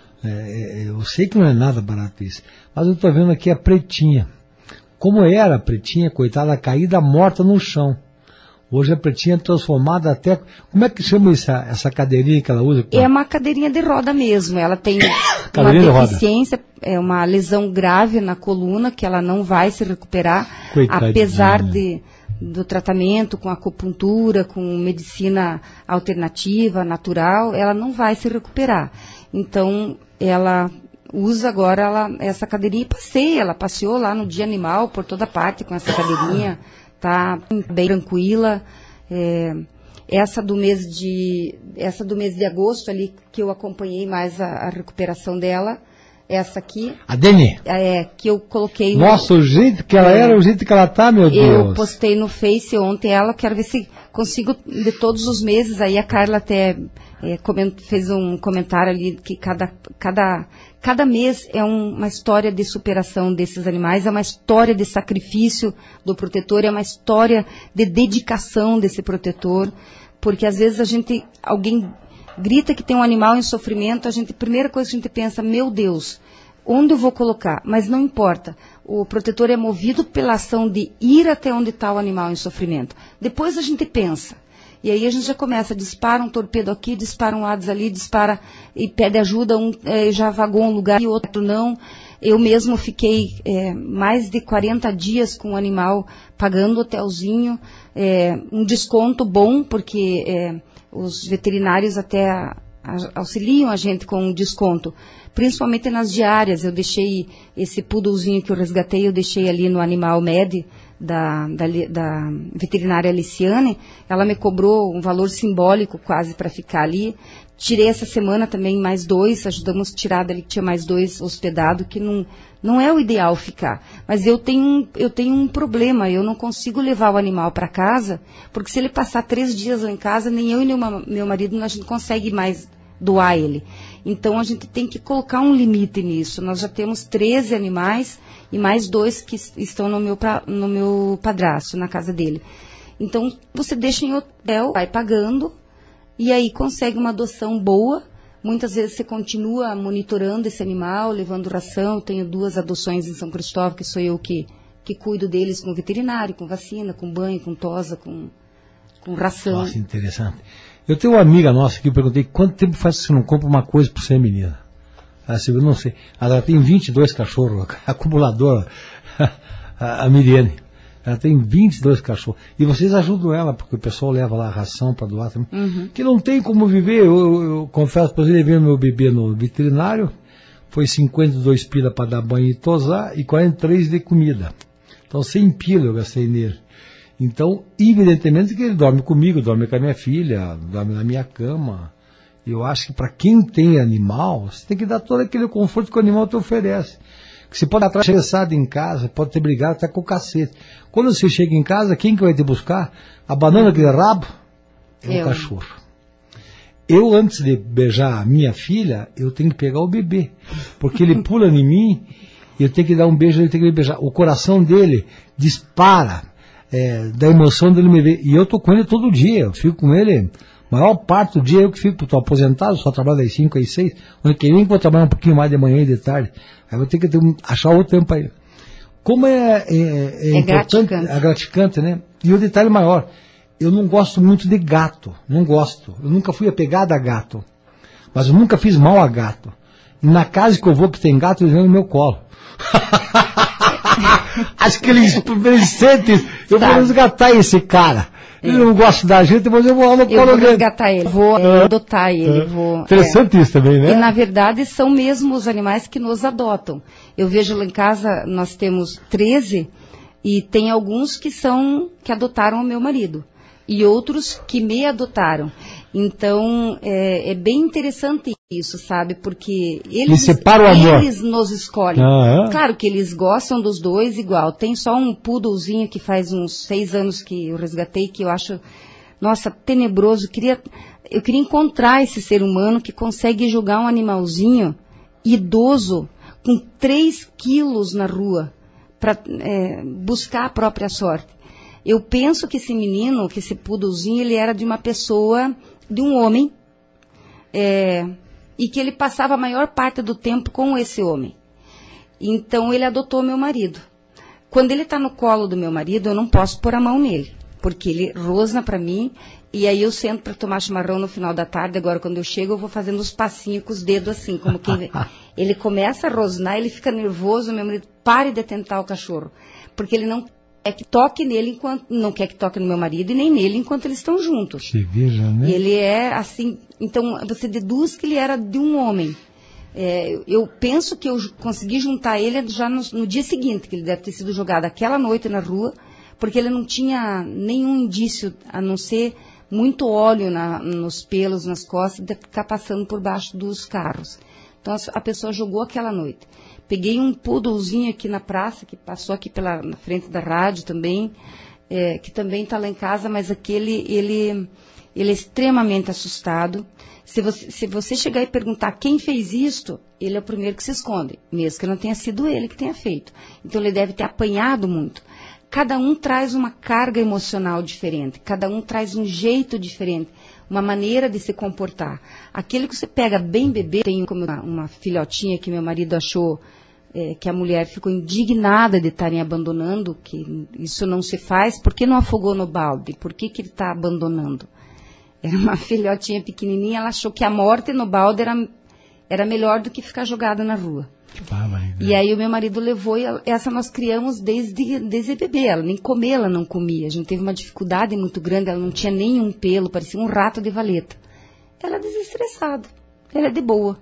é, eu sei que não é nada barato isso, mas eu estou vendo aqui a pretinha. Como era a pretinha, coitada, caída morta no chão. Hoje a pretinha é transformada até... Como é que chama essa, essa cadeirinha que ela usa? É uma cadeirinha de roda mesmo. Ela tem uma deficiência, é uma lesão grave na coluna, que ela não vai se recuperar, coitadinha. Apesar de, do tratamento com acupuntura, com medicina alternativa, natural, ela não vai se recuperar. Então, ela... usa agora ela, essa cadeirinha e passeia, ela passeou lá no Dia Animal por toda parte com essa cadeirinha, tá bem tranquila. É, essa do mês de essa do mês de agosto ali, que eu acompanhei mais a, a recuperação dela, essa aqui. A Deni? É, que eu coloquei... Nossa, no, o jeito que ela é, era, o jeito que ela tá, meu Deus. Eu postei no Face ontem ela, quero ver se consigo de todos os meses, aí a Carla até é, coment, fez um comentário ali, que cada, cada, cada mês é um, uma história de superação desses animais, é uma história de sacrifício do protetor, é uma história de dedicação desse protetor, porque às vezes a gente, alguém grita que tem um animal em sofrimento, a gente, a primeira coisa que a gente pensa, meu Deus, onde eu vou colocar? Mas não importa. O protetor é movido pela ação de ir até onde está o animal em sofrimento. Depois a gente pensa. E aí a gente já começa, dispara um torpedo aqui, dispara um lados ali, dispara e pede ajuda, um é, já vagou um lugar e outro não. Eu mesmo fiquei é, mais de quarenta dias com o animal, pagando hotelzinho, é, um desconto bom, porque é, os veterinários até a, a, auxiliam a gente com um desconto. Principalmente nas diárias, eu deixei esse poodlezinho que eu resgatei, eu deixei ali no Animal Med da, da, da veterinária Aliciane, ela me cobrou um valor simbólico quase para ficar ali. Tirei essa semana também mais dois, ajudamos a tirar dali que tinha mais dois hospedados, que não, não é o ideal ficar. Mas eu tenho, eu tenho um problema, eu não consigo levar o animal para casa, porque se ele passar três dias lá em casa, nem eu e nem o meu marido, a gente não consegue mais doar ele. Então a gente tem que colocar um limite nisso. Nós já temos treze animais e mais dois que estão no meu, no meu padrasto, na casa dele. Então você deixa em hotel, vai pagando e aí consegue uma adoção boa. Muitas vezes você continua monitorando esse animal, levando ração. Eu tenho duas adoções em São Cristóvão, que sou eu que, que cuido deles com veterinário, com vacina, com banho, com tosa, com, com ração. Nossa, interessante. Eu tenho uma amiga nossa que eu perguntei quanto tempo faz que você não compra uma coisa por ser menina. Ela disse, eu não sei. Ela tem vinte e dois cachorros, acumuladora, a, a Miriane. Ela tem vinte e dois cachorros. E vocês ajudam ela, porque o pessoal leva lá a ração para doar também. Uhum. Que não tem como viver. Eu, eu, eu confesso, para eu levei meu bebê no veterinário, foi cinquenta e dois pila para dar banho e tosar e quarenta e três de comida. Então cem pila eu gastei nele. Então, evidentemente que ele dorme comigo, dorme com a minha filha, dorme na minha cama. Eu acho que para quem tem animal, você tem que dar todo aquele conforto que o animal te oferece. Que você pode estar estressado em casa, pode ter brigado até com o cacete. Quando você chega em casa, quem que vai te buscar? A banana aquele rabo? É o cachorro. Eu, antes de beijar a minha filha, eu tenho que pegar o bebê. Porque ele pula em mim, e eu tenho que dar um beijo, ele tem que me beijar. O coração dele dispara. É, da emoção dele me ver. E eu tô com ele todo dia, eu fico com ele, a maior parte do dia eu que fico, tô aposentado, só trabalho das cinco às seis, ano que vem vou trabalhar um pouquinho mais de manhã e de tarde, aí vou ter que ter um, achar outro tempo aí. Como é, é, é, é importante, graticante. é gratificante, né? E o detalhe maior, eu não gosto muito de gato, não gosto. Eu nunca fui apegado a gato, mas eu nunca fiz mal a gato. Na casa que eu vou que tem gato, eles vêm no meu colo. Acho que eles, eles sentem, eu vou resgatar esse cara. É. Eu não gosto da gente, mas eu vou lá no colo dele. Eu vou resgatar ele, vou é. adotar ele. É. Vou, Interessante é. isso também, né? E na verdade são mesmo os animais que nos adotam. Eu vejo lá em casa, nós temos treze, e tem alguns que são, que adotaram o meu marido. E outros que me adotaram. Então, é, é bem interessante isso, sabe? Porque eles, eles nos escolhem. Ah, é? Claro que eles gostam dos dois igual. Tem só um poodlezinho que faz uns seis anos que eu resgatei, que eu acho, nossa, tenebroso. Eu queria, eu queria encontrar esse ser humano que consegue jogar um animalzinho idoso com três quilos na rua para é, buscar a própria sorte. Eu penso que esse menino, que esse poodlezinho, ele era de uma pessoa, de um homem, é, e que ele passava a maior parte do tempo com esse homem. Então ele adotou meu marido. Quando ele está no colo do meu marido, eu não posso pôr a mão nele, porque ele rosna para mim, e aí eu sento para tomar chimarrão no final da tarde. Agora quando eu chego eu vou fazendo os passinhos com os dedos assim, como quem... Ele começa a rosnar, ele fica nervoso, meu marido, pare de tentar o cachorro, porque ele não... é que toque nele enquanto, não quer que toque no meu marido e nem nele enquanto eles estão juntos. Se veja, né? Ele é assim, então você deduz que ele era de um homem. É, eu penso que eu consegui juntar ele já no, no dia seguinte, que ele deve ter sido jogado aquela noite na rua, porque ele não tinha nenhum indício, a não ser muito óleo na, nos pelos, nas costas, de ficar passando por baixo dos carros. Então a, a pessoa jogou aquela noite. Peguei um poodlezinho aqui na praça, que passou aqui pela, na frente da rádio também, é, que também está lá em casa, mas aquele, ele, ele é extremamente assustado. Se você, se você chegar e perguntar quem fez isto, ele é o primeiro que se esconde, mesmo que não tenha sido ele que tenha feito. Então ele deve ter apanhado muito. Cada um traz uma carga emocional diferente, cada um traz um jeito diferente, uma maneira de se comportar. Aquele que você pega bem bebê, tem como uma, uma filhotinha que meu marido achou, é, que a mulher ficou indignada de estarem abandonando, que isso não se faz, por que não afogou no balde? Por que que ele está abandonando? Era uma filhotinha pequenininha, ela achou que a morte no balde era, era melhor do que ficar jogada na rua. Ah, né? E aí o meu marido levou, e essa nós criamos desde, desde bebê, ela nem comer ela não comia, a gente teve uma dificuldade muito grande, ela não tinha nenhum pelo, parecia um rato de valeta. Ela é desestressada, ela é de boa,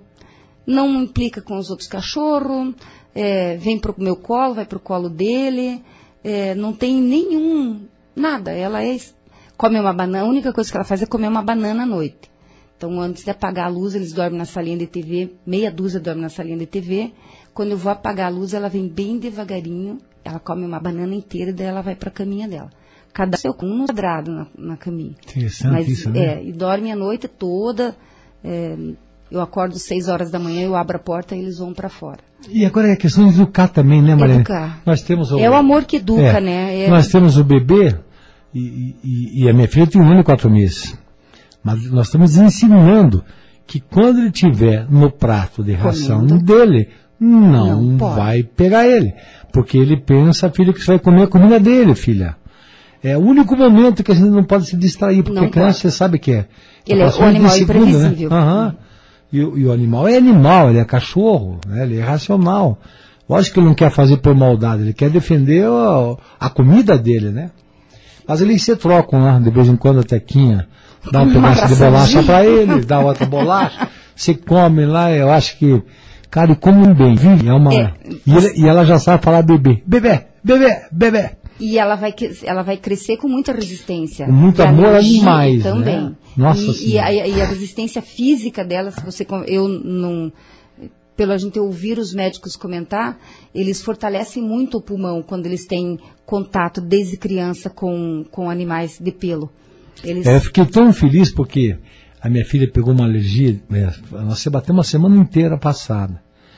não implica com os outros cachorros, é, vem pro meu colo, vai pro colo dele, é, não tem nenhum, nada, ela é, come uma banana, a única coisa que ela faz é comer uma banana à noite. Então, antes de apagar a luz, eles dormem na salinha de T V, meia dúzia dorme na salinha de T V. Quando eu vou apagar a luz, ela vem bem devagarinho, ela come uma banana inteira e daí ela vai para a caminha dela. Cada seu com um quadrado na, na caminha. Interessante. Mas, isso, né? É, e dorme a noite toda. É, eu acordo seis horas da manhã, eu abro a porta e eles vão para fora. E agora é a questão de educar também, né, Mariana? Educar. Nós temos o, é o amor que educa, é, né? É, nós temos o bebê e, e, e a minha filha tem um ano e quatro meses. Mas nós estamos ensinando que quando ele tiver no prato de ração comendo dele, não, não vai pegar ele. Porque ele pensa, filha, que você vai comer a comida dele, filha. É o único momento que a gente não pode se distrair, porque a criança, você sabe que é. Ele é o animal imprevisível. Né? Uhum. E, e o animal é animal, ele é cachorro, né? Ele é racional. Lógico que ele não quer fazer por maldade, ele quer defender a, a comida dele, né? Mas eles se trocam lá, de vez em quando a Tequinha dá um pedaço de bolacha para ele, dá outra bolacha, você come lá, eu acho que, cara, e come bem, vive, é uma, é, e, ele, e ela já sabe falar bebê, bebê, bebê, bebê. E ela vai, ela vai crescer com muita resistência. Com muito amor a animais, também. Né? Nossa e, e, a, e a resistência física dela, se você, eu não, pelo a gente ouvir os médicos comentar, eles fortalecem muito o pulmão quando eles têm contato desde criança com, com animais de pelo. Eles... É, eu fiquei tão feliz porque a minha filha pegou uma alergia, é, nós bateu uma semana inteira passada.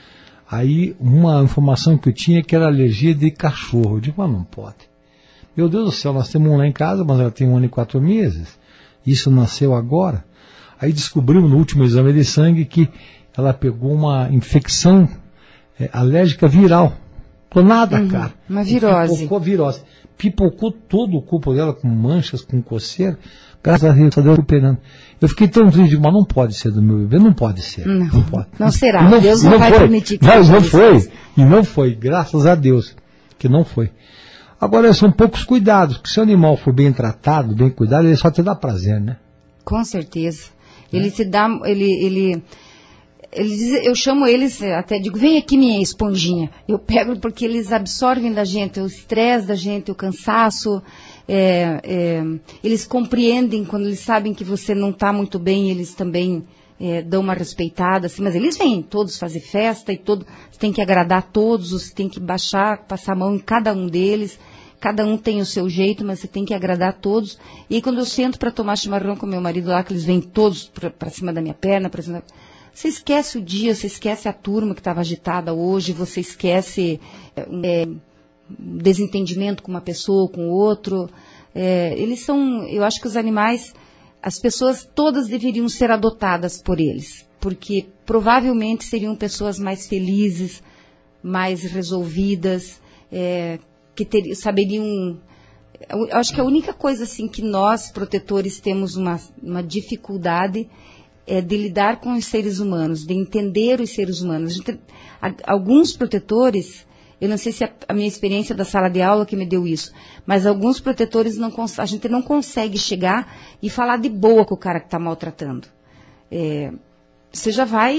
Aí uma informação que eu tinha é que era alergia de cachorro. Eu digo, mas não pode. Meu Deus do céu, nós temos um lá em casa, mas ela tem um ano e quatro meses. Isso nasceu agora. Aí descobrimos no último exame de sangue que ela pegou uma infecção é, alérgica viral. Ficou nada, uhum, cara. Uma virose. Pipocou virose. Pipocou todo o corpo dela com manchas, com coceira. Graças a Deus, só deu recuperando. Eu fiquei tão triste, mas não pode ser do meu bebê, não pode ser. Não, não, pode. não será. Não, Deus não, não vai foi. permitir que não, não foi. E não foi, graças a Deus, que não foi. Agora, são poucos cuidados, porque se o animal for bem tratado, bem cuidado, ele só te dá prazer, né? Com certeza. É. Ele te dá, ele, ele, ele diz, eu chamo eles, até digo, vem aqui minha esponjinha. Eu pego porque eles absorvem da gente o estresse da gente, o cansaço. É, é, eles compreendem quando eles sabem que você não está muito bem, eles também é, dão uma respeitada, assim, mas eles vêm todos fazer festa e todo, você tem que agradar todos, você tem que baixar, passar a mão em cada um deles, cada um tem o seu jeito, mas você tem que agradar todos. E aí, quando eu sento para tomar chimarrão com meu marido lá, que eles vêm todos para cima da minha perna, pra cima da... você esquece o dia, você esquece a turma que estava agitada hoje, você esquece é, desentendimento com uma pessoa, com outro. É, eles são, eu acho que os animais, as pessoas todas deveriam ser adotadas por eles, porque provavelmente seriam pessoas mais felizes, mais resolvidas, é, que ter, saberiam. Eu acho que a única coisa assim que nós, protetores, temos uma, uma dificuldade é de lidar com os seres humanos, de entender os seres humanos. A gente, a, alguns protetores, eu não sei se a, a minha experiência da sala de aula que me deu isso, mas alguns protetores, não, a gente não consegue chegar e falar de boa com o cara que está maltratando. É, você já vai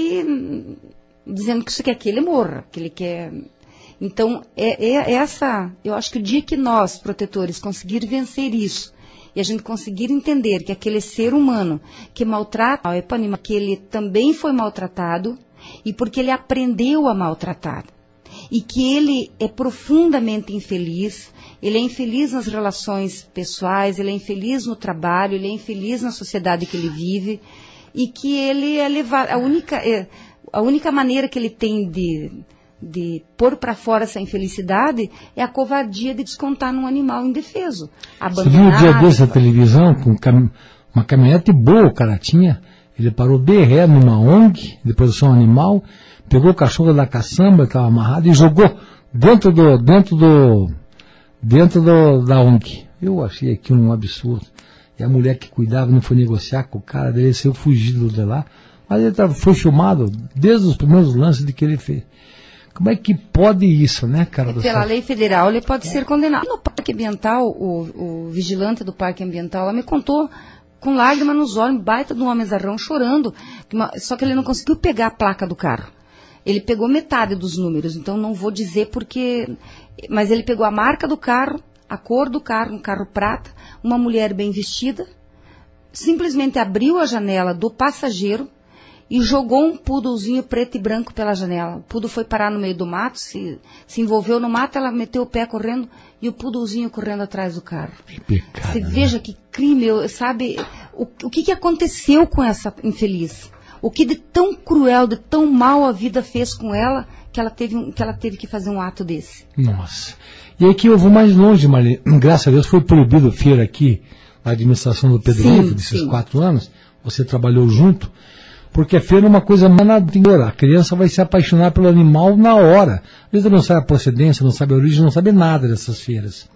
dizendo que você quer que ele morra, que ele quer... Então, é, é essa, eu acho que o dia que nós, protetores, conseguir vencer isso, e a gente conseguir entender que aquele ser humano que maltrata, é para animar, que ele também foi maltratado, e porque ele aprendeu a maltratar, e que ele é profundamente infeliz, ele é infeliz nas relações pessoais, ele é infeliz no trabalho, ele é infeliz na sociedade que ele vive, e que ele é levado, a única, é, a única maneira que ele tem de... de pôr para fora essa infelicidade é a covardia de descontar num animal indefeso. Você viu o dia desse na televisão, com cam... uma caminhonete boa o cara tinha, ele parou de ré numa O N G, de proteção animal, pegou o cachorro da caçamba, que estava amarrado, e jogou dentro do, dentro do, dentro do, da O N G. Eu achei aquilo um absurdo. E a mulher que cuidava não foi negociar com o cara, dele saiu fugido de lá, mas ele tava, foi filmado desde os primeiros lances de que ele fez. Como é que pode isso, né, cara? Pela lei federal, ele pode é. ser condenado. No parque ambiental, o, o vigilante do parque ambiental, ela me contou com lágrimas nos olhos, baita de um homenzarrão chorando, só que ele não conseguiu pegar a placa do carro. Ele pegou metade dos números, então não vou dizer porque... Mas ele pegou a marca do carro, a cor do carro, um carro prata, uma mulher bem vestida, simplesmente abriu a janela do passageiro, e jogou um poodlezinho preto e branco pela janela. O poodle foi parar no meio do mato, se, se envolveu no mato, ela meteu o pé correndo e o poodlezinho correndo atrás do carro. Que pecado, você veja que crime, sabe? O, o que, que aconteceu com essa infeliz? O que de tão cruel, de tão mal a vida fez com ela, que ela teve, que ela teve que fazer um ato desse? Nossa. E aqui eu vou mais longe, Marli. Graças a Deus foi proibido feira aqui, na administração do Pedro Lito, desses sim. quatro anos. Você trabalhou junto. Porque a feira é uma coisa maravilhosa. A criança vai se apaixonar pelo animal na hora. Às vezes não sabe a procedência, não sabe a origem, não sabe nada dessas feiras.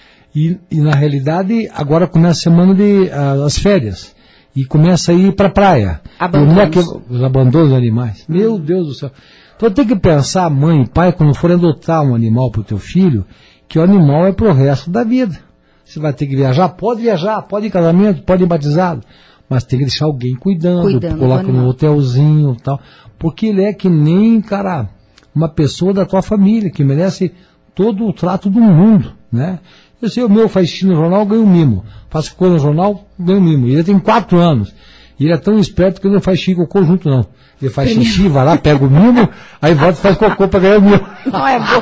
E, e na realidade, agora começa a semana de uh, as férias. E começa a ir para a praia. Abandonos. Os abandonos dos animais. Hum. Meu Deus do céu. Então tem que pensar, mãe e pai, quando for adotar um animal para o teu filho, que o animal é pro resto da vida. Você vai ter que viajar? Pode viajar, pode ir em casamento, pode ir batizado. Mas tem que deixar alguém cuidando, cuidando coloca no hotelzinho e tal. Porque ele é que nem, cara, uma pessoa da tua família, que merece todo o trato do mundo, né? Eu sei, o meu faz xixi no jornal, ganha um mimo. Faz cocô no jornal, ganha um mimo. E ele tem quatro anos. E ele é tão esperto que ele não faz xixi e cocô junto, não. Ele faz xixi, vai lá, pega o mimo, aí volta e faz cocô para ganhar o mimo. Não é bom.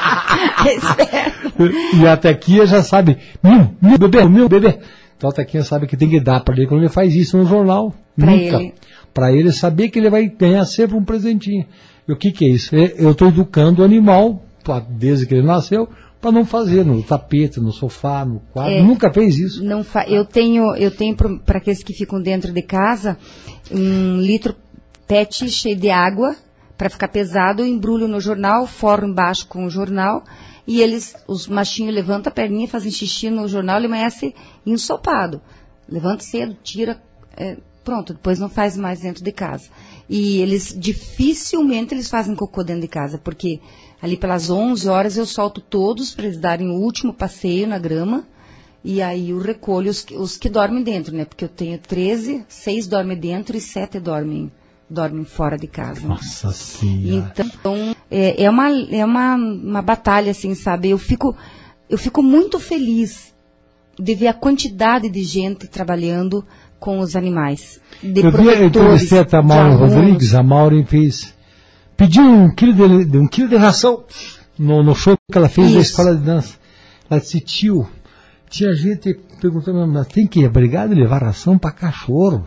É esperto. E a Tequinha já sabe, mimo, mimo, bebê, mimo, bebê. Então a Tequinha sabe que tem que dar para ele quando ele faz isso no jornal. Pra nunca. Ele. Para ele saber que ele vai ganhar sempre um presentinho. E o que que é isso? Eu estou educando o animal, desde que ele nasceu, para não fazer no tapete, no sofá, no quadro. É, nunca fez isso. Não fa eu tenho, eu tenho para aqueles que ficam dentro de casa, um litro pet cheio de água para ficar pesado, eu embrulho no jornal, forro embaixo com o jornal, e eles, os machinhos levantam a perninha, fazem xixi no jornal, ele amanhece ensopado. Levanta cedo, tira, é, pronto, depois não faz mais dentro de casa. E eles, dificilmente eles fazem cocô dentro de casa, porque ali pelas onze horas eu solto todos para eles darem o último passeio na grama, e aí eu recolho os, os que dormem dentro, né? Porque eu tenho treze, seis dormem dentro e sete dormem dormem fora de casa. Nossa Senhora. Então, é, é, uma, é uma, uma batalha, assim, sabe? Eu fico, eu fico muito feliz de ver a quantidade de gente trabalhando com os animais. De eu vi a entrevista a Mauro Rodrigues, a Mauro fez, pediu um quilo de, um quilo de ração no, no show que ela fez. Isso. Na escola de dança. Ela disse, tio, tinha gente perguntando, mas tem que ir obrigado a levar ração para cachorro?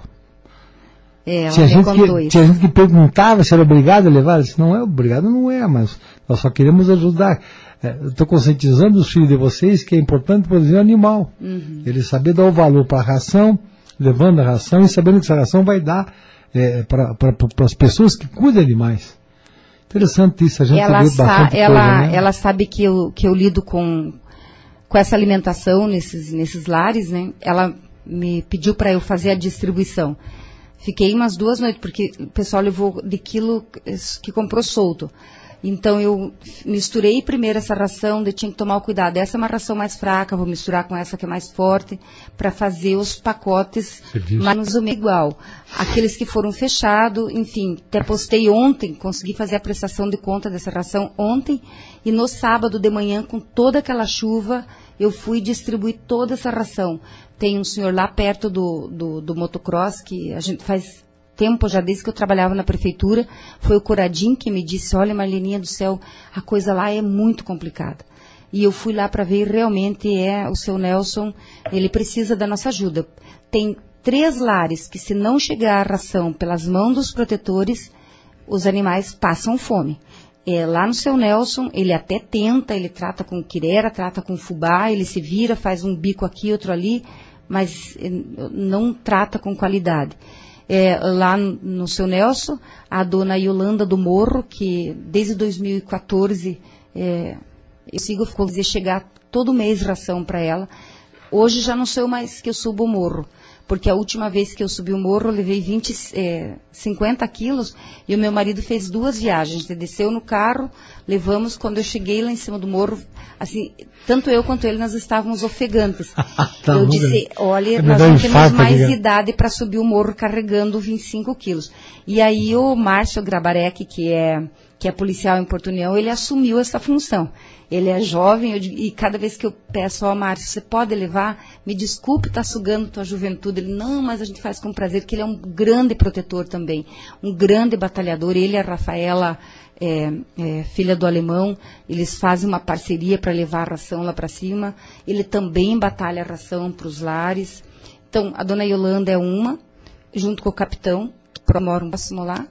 É, tinha, gente que, tinha gente que perguntava se era obrigado a levar. Eu disse, não é obrigado, não é, mas nós só queremos ajudar. É, eu estou conscientizando os filhos de vocês que é importante produzir um animal. Uhum. Eles saber dar o valor para a ração, levando a ração e sabendo que essa ração vai dar é, para pra, as pessoas que cuidam de animais. Interessante isso, a gente ela vê bastante ela, coisa, né? Ela sabe que eu, que eu lido com, com essa alimentação nesses, nesses lares, né? Ela me pediu para eu fazer a distribuição. Fiquei umas duas noites, porque o pessoal levou de quilo que comprou solto. Então eu misturei primeiro essa ração, eu tinha que tomar o cuidado. Essa é uma ração mais fraca, vou misturar com essa que é mais forte, para fazer os pacotes mais ou menos igual. Aqueles que foram fechados, enfim, até postei ontem, consegui fazer a prestação de conta dessa ração ontem, e no sábado de manhã, com toda aquela chuva, eu fui distribuir toda essa ração. Tem um senhor lá perto do, do, do motocross, que a gente faz tempo já desde que eu trabalhava na prefeitura, foi o Coradim que me disse, olha Marleninha do céu, a coisa lá é muito complicada. E eu fui lá para ver, realmente é o seu Nelson, ele precisa da nossa ajuda. Tem três lares que se não chegar a ração pelas mãos dos protetores, os animais passam fome. É, lá no seu Nelson, ele até tenta, ele trata com quirera, trata com fubá, ele se vira, faz um bico aqui, outro ali, mas não trata com qualidade. É, lá no seu Nelson, a dona Yolanda do Morro, que desde dois mil e quatorze é, eu sigo fazer chegar todo mês ração para ela. Hoje já não sou eu mais que eu subo o morro, porque a última vez que eu subi o morro eu levei vinte, é, cinquenta quilos e o meu marido fez duas viagens. Ele desceu no carro, levamos, quando eu cheguei lá em cima do morro, assim, tanto eu quanto ele nós estávamos ofegantes. Tá, eu disse, olha, nós não temos mais diga. idade para subir o morro carregando vinte e cinco quilos. E aí o Márcio Grabarek, que é, que é policial em Porto União, ele assumiu essa função. Ele é jovem, eu, e cada vez que eu peço, ó, Márcio, você pode levar? Me desculpe, está sugando tua juventude. Ele, não, mas a gente faz com prazer, porque ele é um grande protetor também, um grande batalhador. Ele e a Rafaela, é, é, filha do alemão, eles fazem uma parceria para levar a ração lá para cima. Ele também batalha a ração para os lares. Então, a dona Yolanda é uma, junto com o capitão, que mora um próximo lá.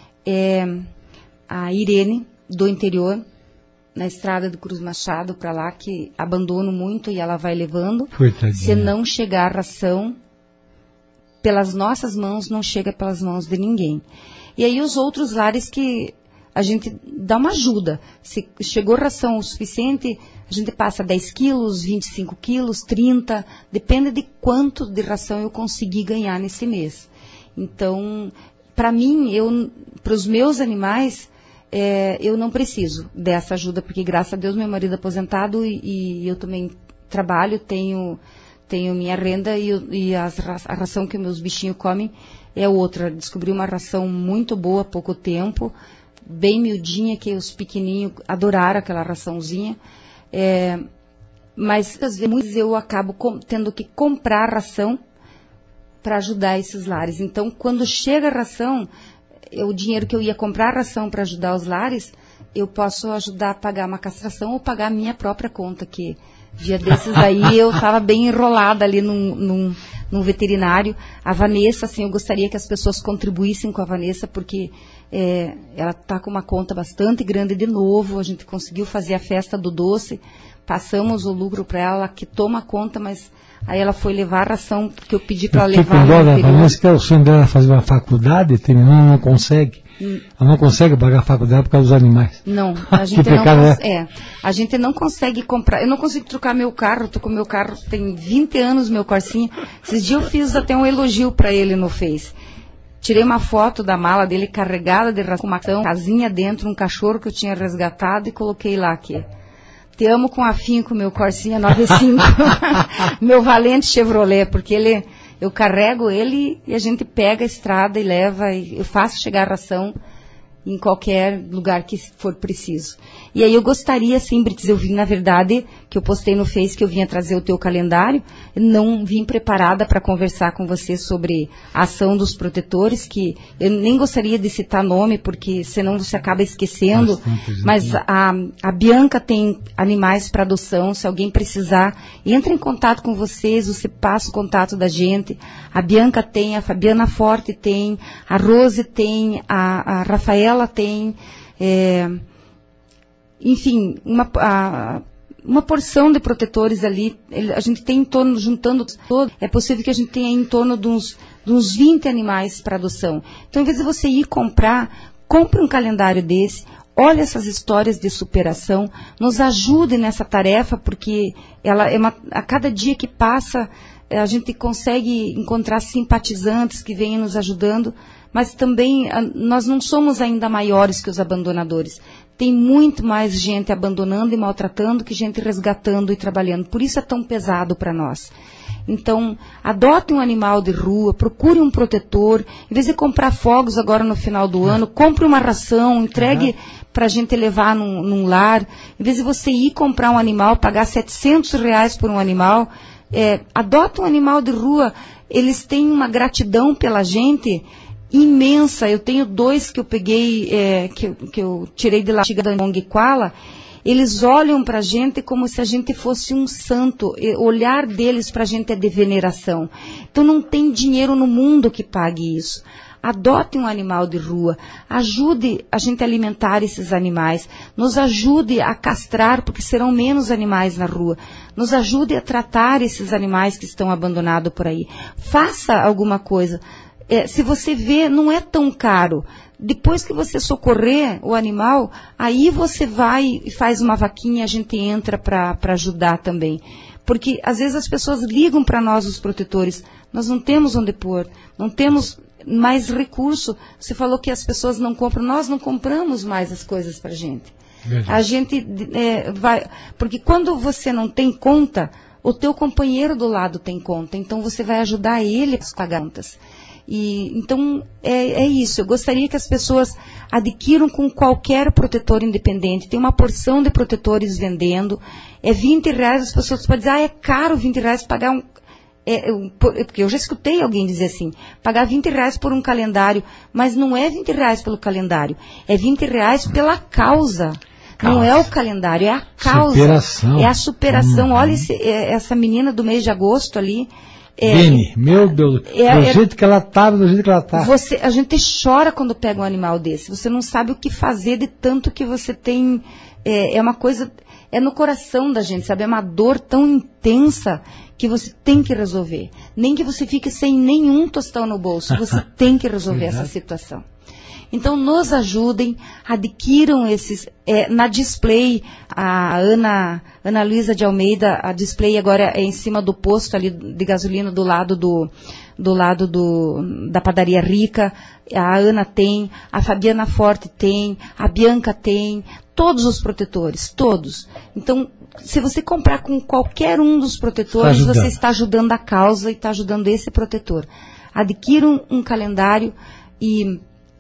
É, a Irene, do interior, na estrada do Cruz Machado para lá, que abandono muito e ela vai levando. Coitadinha. Se não chegar a ração pelas nossas mãos, não chega pelas mãos de ninguém. E aí os outros lares que a gente dá uma ajuda. Se chegou ração o suficiente, a gente passa dez quilos, vinte e cinco quilos, trinta, depende de quanto de ração eu consegui ganhar nesse mês. Então, para mim, eu, para os meus animais, É, eu não preciso dessa ajuda, porque graças a Deus meu marido é aposentado e, e eu também trabalho, tenho, tenho minha renda e, e as, a ração que meus bichinhos comem é outra. Descobri uma ração muito boa há pouco tempo, bem miudinha, que os pequenininhos adoraram aquela raçãozinha. É, mas às vezes eu acabo com, tendo que comprar ração para ajudar esses lares. Então, quando chega a ração, o dinheiro que eu ia comprar a ração para ajudar os lares, eu posso ajudar a pagar uma castração ou pagar a minha própria conta, que dia desses aí eu estava bem enrolada ali num, num, num veterinário. A Vanessa, assim, eu gostaria que as pessoas contribuíssem com a Vanessa, porque É, ela está com uma conta bastante grande de novo, a gente conseguiu fazer a festa do doce, passamos o lucro para ela, que toma conta, mas aí ela foi levar a ração, porque eu pedi para ela levar no interior. Parece que é o sonho dela fazer uma faculdade, terminar, não consegue. Hum. Ela não consegue pagar a faculdade por causa dos animais. Não, a gente não consegue. É, a gente não consegue comprar. Eu não consigo trocar meu carro, tô com meu carro, tem vinte anos meu Corsinha. Esses dias eu fiz até um elogio para ele no Face. Tirei uma foto da mala dele carregada de ração, uma casinha dentro, um cachorro que eu tinha resgatado e coloquei lá aqui. Te amo com afinco, meu Corsinha noventa e cinco. Meu valente Chevrolet, porque ele, eu carrego ele e a gente pega a estrada e leva, e eu faço chegar a ração em qualquer lugar que for preciso. E aí eu gostaria, sim, Brites, eu vim, na verdade, que eu postei no Face que eu vinha trazer o teu calendário, não vim preparada para conversar com você sobre a ação dos protetores, que eu nem gostaria de citar nome, porque senão você acaba esquecendo, mas a, a Bianca tem animais para adoção, se alguém precisar, entra em contato com vocês, você passa o contato da gente, a Bianca tem, a Fabiana Forte tem, a Rose tem, a, a Rafaela ela tem, é, enfim, uma, a, uma porção de protetores ali. A gente tem em torno, juntando todo, é possível que a gente tenha em torno de uns, de uns vinte animais para adoção. Então, em vez de você ir comprar, compre um calendário desse, olhe essas histórias de superação, nos ajude nessa tarefa, porque ela é uma, a cada dia que passa, a gente consegue encontrar simpatizantes que venham nos ajudando, mas também nós não somos ainda maiores que os abandonadores. Tem muito mais gente abandonando e maltratando que gente resgatando e trabalhando. Por isso é tão pesado para nós. Então, adote um animal de rua, procure um protetor. Em vez de comprar fogos agora no final do ano, compre uma ração, entregue uhum. para a gente levar num, num lar. Em vez de você ir comprar um animal, pagar setecentos reais por um animal, é, adota um animal de rua. Eles têm uma gratidão pela gente imensa. Eu tenho dois que eu peguei, é, que, eu, que eu tirei de lá da Monguiquala. Eles olham para a gente como se a gente fosse um santo. O olhar deles para a gente é de veneração. Então não tem dinheiro no mundo que pague isso. Adote um animal de rua. Ajude a gente a alimentar esses animais. Nos ajude a castrar, porque serão menos animais na rua. Nos ajude a tratar esses animais que estão abandonados por aí. Faça alguma coisa. É, se você vê, não é tão caro. Depois que você socorrer o animal, aí você vai e faz uma vaquinha e a gente entra para ajudar também. Porque às vezes as pessoas ligam para nós, os protetores, nós não temos onde pôr, não temos mais recurso. Você falou que as pessoas não compram, nós não compramos mais as coisas para a gente. Verdade. A gente é, vai... Porque quando você não tem conta, o teu companheiro do lado tem conta, então você vai ajudar ele a pagar contas. E, então, é, é isso. Eu gostaria que as pessoas adquiram com qualquer protetor independente. Tem uma porção de protetores vendendo. É vinte reais, as pessoas podem dizer, ah, é caro vinte reais pagar um... É, eu, porque eu já escutei alguém dizer assim, pagar vinte reais por um calendário, mas não é vinte reais pelo calendário, é vinte reais pela causa. Não é o calendário, é a causa. Superação. É a superação. Uhum. Olha esse, essa menina do mês de agosto ali. É, Beni, meu Deus, é, do é, jeito que ela estava, do jeito que ela está. Você, a gente chora quando pega um animal desse. Você não sabe o que fazer de tanto que você tem. É, é uma coisa, é no coração da gente, sabe? É uma dor tão intensa que você tem que resolver. Nem que você fique sem nenhum tostão no bolso, você tem que resolver essa situação. Então, nos ajudem, adquiram esses, é, na display, a Ana, Ana Luísa de Almeida, a display agora é em cima do posto ali de gasolina, do lado do, do lado do, da padaria Rica, a Ana tem, a Fabiana Forte tem, a Bianca tem, todos os protetores, todos. Então, se você comprar com qualquer um dos protetores, está você está ajudando a causa e está ajudando esse protetor. Adquiram um calendário e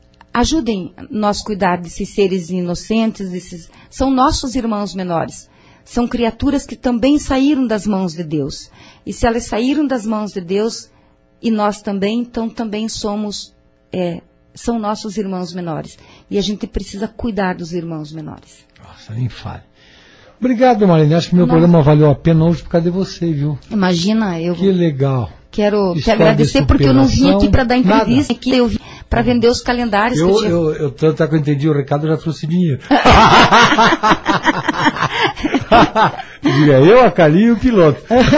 ajudem nós a cuidar desses seres inocentes, desses, são nossos irmãos menores. São criaturas que também saíram das mãos de Deus. E se elas saíram das mãos de Deus, e nós também, então também somos, é, são nossos irmãos menores. E a gente precisa cuidar dos irmãos menores. Nossa, nem fale. Obrigado, Marlene. Acho que meu Não. programa valeu a pena hoje por causa de você, viu? Imagina, eu... Que legal. Quero te agradecer porque eu não vim aqui para dar entrevista, aqui eu vim para vender os calendários. Eu, que eu, tinha... eu, eu, tanto que eu entendi o recado, eu já trouxe dinheiro. Diga, eu, a Cali e o piloto.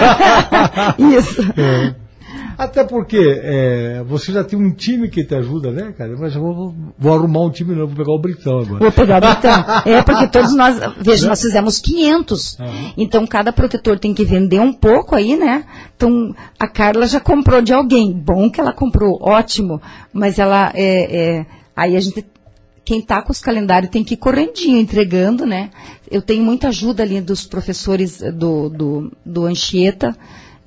Isso. É. Até porque é, você já tem um time que te ajuda, né, cara? Mas eu vou, vou arrumar um time novo, vou pegar o Britão agora. Vou pegar o Britão. É, porque todos nós, veja, nós fizemos quinhentos. Uhum. Então, cada protetor tem que vender um pouco aí, né? Então, a Carla já comprou de alguém. Bom que ela comprou, ótimo. Mas ela, é, é, aí a gente, quem tá com os calendários tem que ir correndinho, entregando, né? Eu tenho muita ajuda ali dos professores do, do, do Anchieta,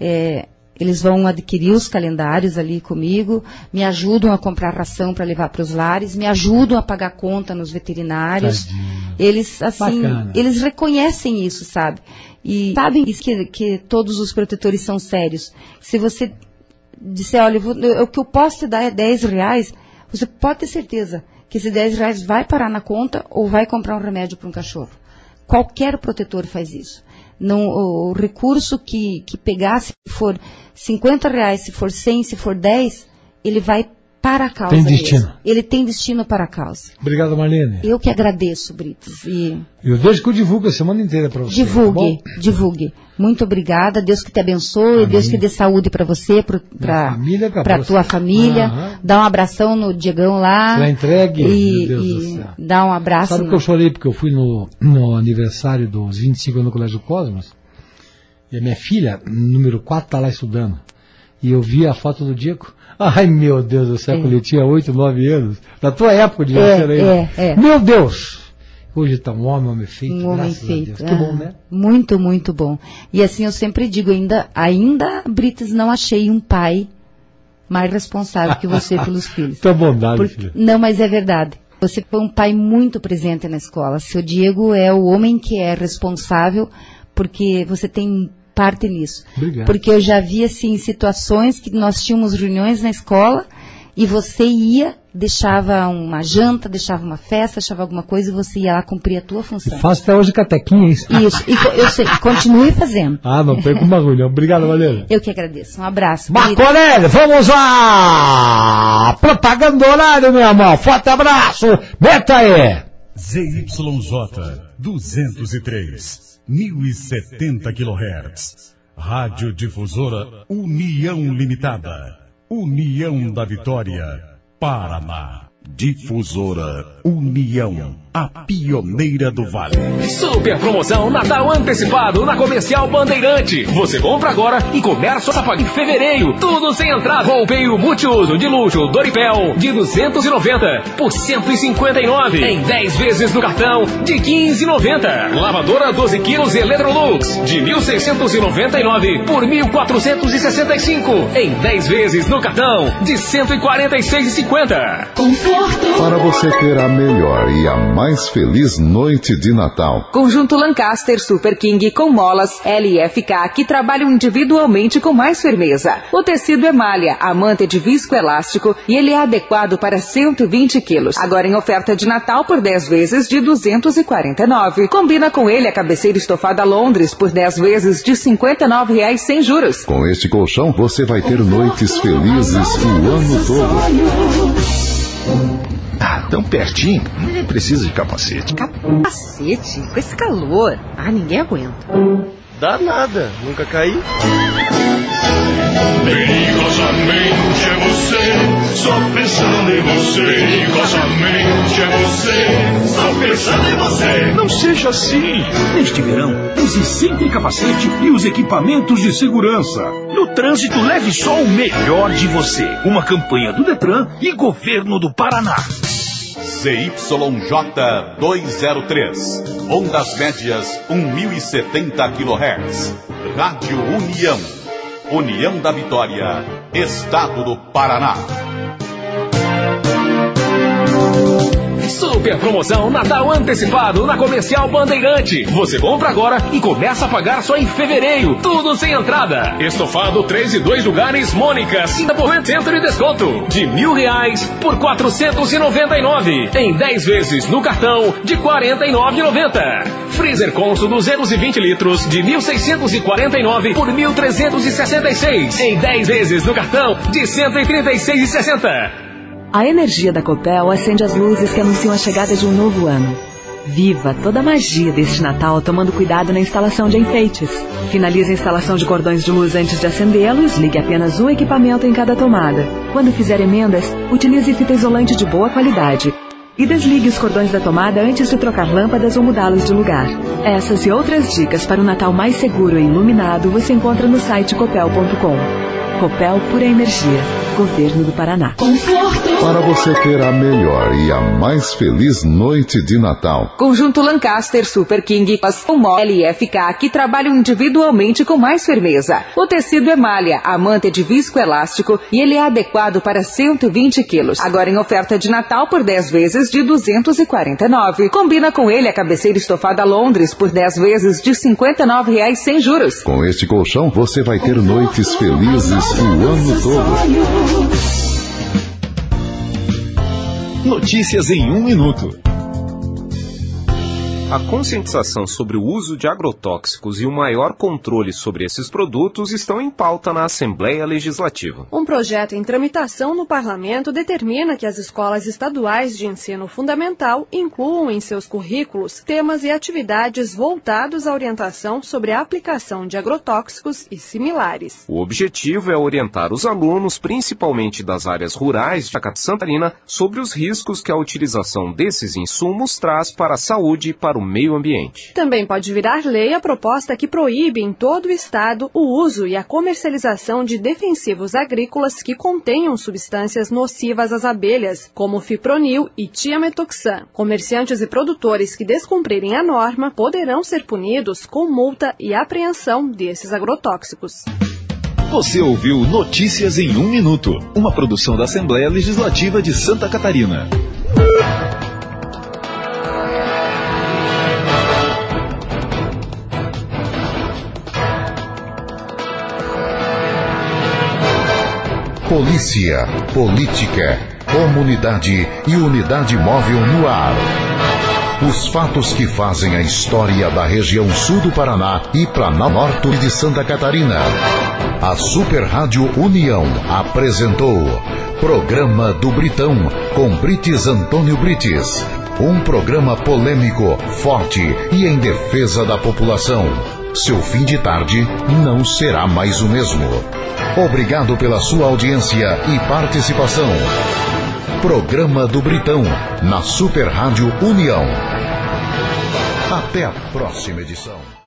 é, eles vão adquirir os calendários ali comigo, me ajudam a comprar ração para levar para os lares, me ajudam a pagar conta nos veterinários. Tadinho. Eles, assim, Bacana. Eles reconhecem isso, sabe? E sabem que, que todos os protetores são sérios. Se você disser, olha, eu vou, eu, o que eu posso te dar é dez reais, você pode ter certeza que esse dez reais vai parar na conta ou vai comprar um remédio para um cachorro. Qualquer protetor faz isso. Não, o, o recurso que, que pegar, se for cinquenta reais, se for cem, se for dez, ele vai para a causa. Tem destino. Mesmo. Ele tem destino para a causa. Obrigado, Marlene. Eu que agradeço, Brites. E... Eu deixo que eu divulgo a semana inteira para você. Divulgue, tá divulgue. Muito obrigada. Deus que te abençoe, Amém. Deus que dê saúde para você, para a tua família. Aham. Dá um abração no Diegão lá. Será entregue. E, Meu Deus e do céu. Dá um abraço. Sabe no... que eu chorei porque eu fui no, no aniversário dos vinte e cinco anos no Colégio Cosmos e a minha filha, número quatro, está lá estudando. E eu vi a foto do Diego. Ai, meu Deus do céu, é. Quando ele tinha oito, nove anos. Na tua época de é, ser aí. É, é. Meu Deus! Hoje está um homem, um homem feito. Um homem feito. Que ah, bom, né? Muito, muito bom. E assim eu sempre digo, ainda, ainda, Brites, não achei um pai mais responsável que você pelos filhos. Tá bondade, Porque, filha. Não, mas é verdade. Você foi um pai muito presente na escola. Seu Diego é o homem que é responsável, porque você tem parte nisso. Obrigado. Porque eu já vi, assim, situações que nós tínhamos reuniões na escola e você ia, deixava uma janta, deixava uma festa, deixava alguma coisa e você ia lá cumprir a tua função. E faço até hoje catequinha, isso. Isso, e eu sei, continue fazendo. Ah, não perca uma reunião. Obrigado, Valéria. Eu que agradeço. Um abraço. Marco Aurélio, vamos lá! Propaganda horário, meu irmão. Forte abraço. Meta aí. Z Y J duzentos e três. mil e setenta quilohertz. Rádio Difusora União Limitada. União da Vitória, Paraná. Difusora União, a pioneira do Vale. Super promoção Natal antecipado na Comercial Bandeirante. Você compra agora e começa a pagar em fevereiro. Tudo sem entrada. Roupeiro multiuso de luxo Doripel de duzentos e noventa por cento e cinquenta e nove. Em dez vezes no cartão de quinze e noventa. Lavadora doze quilos Electrolux de mil seiscentos e noventa e nove por mil quatrocentos e sessenta e cinco. Em dez vezes no cartão de cento e quarenta e seis e cinquenta. Para você ter a melhor e a mais feliz noite de Natal. Conjunto Lancaster Super King com molas L e F K que trabalham individualmente com mais firmeza. O tecido é malha, a manta é de visco elástico e ele é adequado para cento e vinte quilos. Agora em oferta de Natal por dez vezes de duzentos e quarenta e nove. Combina com ele a cabeceira estofada Londres por dez vezes de cinquenta e nove reais sem juros. Com este colchão você vai ter noites felizes o ano todo. Ah, tão pertinho, nem precisa de capacete. Capacete? Com esse calor? Ah, ninguém aguenta. Dá nada, nunca caí. Perigosamente é você, só pensando em você. Perigosamente é você, só pensando em você. Não seja assim. Neste verão, use sempre capacete e os equipamentos de segurança. No trânsito, leve só o melhor de você. Uma campanha do Detran e Governo do Paraná. Z Y J duzentos e três. Ondas médias mil e setenta quilohertz. Rádio União. União da Vitória, Estado do Paraná. Super promoção Natal antecipado na Comercial Bandeirante. Você compra agora e começa a pagar só em fevereiro. Tudo sem entrada. Estofado três e dois lugares Mônica, cinquenta por cento centro de desconto. De mil reais por quatrocentos e noventa e nove. Em dez vezes no cartão de quarenta e nove reais e noventa centavos. Freezer Consul duzentos e vinte litros de mil seiscentos e quarenta e nove por mil trezentos e sessenta e seis. Em dez vezes no cartão de cento e trinta e seis reais e sessenta centavos. A energia da Copel acende as luzes que anunciam a chegada de um novo ano. Viva toda a magia deste Natal tomando cuidado na instalação de enfeites. Finalize a instalação de cordões de luz antes de acendê-los, ligue apenas um equipamento em cada tomada. Quando fizer emendas, utilize fita isolante de boa qualidade. E desligue os cordões da tomada antes de trocar lâmpadas ou mudá-los de lugar. Essas e outras dicas para um Natal mais seguro e iluminado você encontra no site copel ponto com. Copel Pura Energia, Governo do Paraná. Para você ter a melhor e a mais feliz noite de Natal. Conjunto Lancaster Super King com L F K que trabalham individualmente com mais firmeza. O tecido é malha, a manta é de visco elástico e ele é adequado para cento e vinte quilos. Agora em oferta de Natal por dez vezes de duzentos e quarenta e nove reais. Combina com ele a cabeceira estofada Londres por dez vezes de cinquenta e nove reais sem juros. Com este colchão você vai ter noites felizes o ano todo. Notícias em um minuto. A conscientização sobre o uso de agrotóxicos e o maior controle sobre esses produtos estão em pauta na Assembleia Legislativa. Um projeto em tramitação no Parlamento determina que as escolas estaduais de ensino fundamental incluam em seus currículos temas e atividades voltados à orientação sobre a aplicação de agrotóxicos e similares. O objetivo é orientar os alunos, principalmente das áreas rurais de Santa Catarina, sobre os riscos que a utilização desses insumos traz para a saúde e para o meio ambiente. Também pode virar lei a proposta que proíbe em todo o estado o uso e a comercialização de defensivos agrícolas que contenham substâncias nocivas às abelhas, como fipronil e tiametoxan. Comerciantes e produtores que descumprirem a norma poderão ser punidos com multa e apreensão desses agrotóxicos. Você ouviu Notícias em um Minuto, uma produção da Assembleia Legislativa de Santa Catarina. Polícia, política, comunidade e unidade móvel no ar. Os fatos que fazem a história da região sul do Paraná e Planalto de Santa Catarina. A Super Rádio União apresentou Programa do Britão com Brites Antônio Brites. Um programa polêmico, forte e em defesa da população. Seu fim de tarde não será mais o mesmo. Obrigado pela sua audiência e participação. Programa do Britão, na Super Rádio União. Até a próxima edição.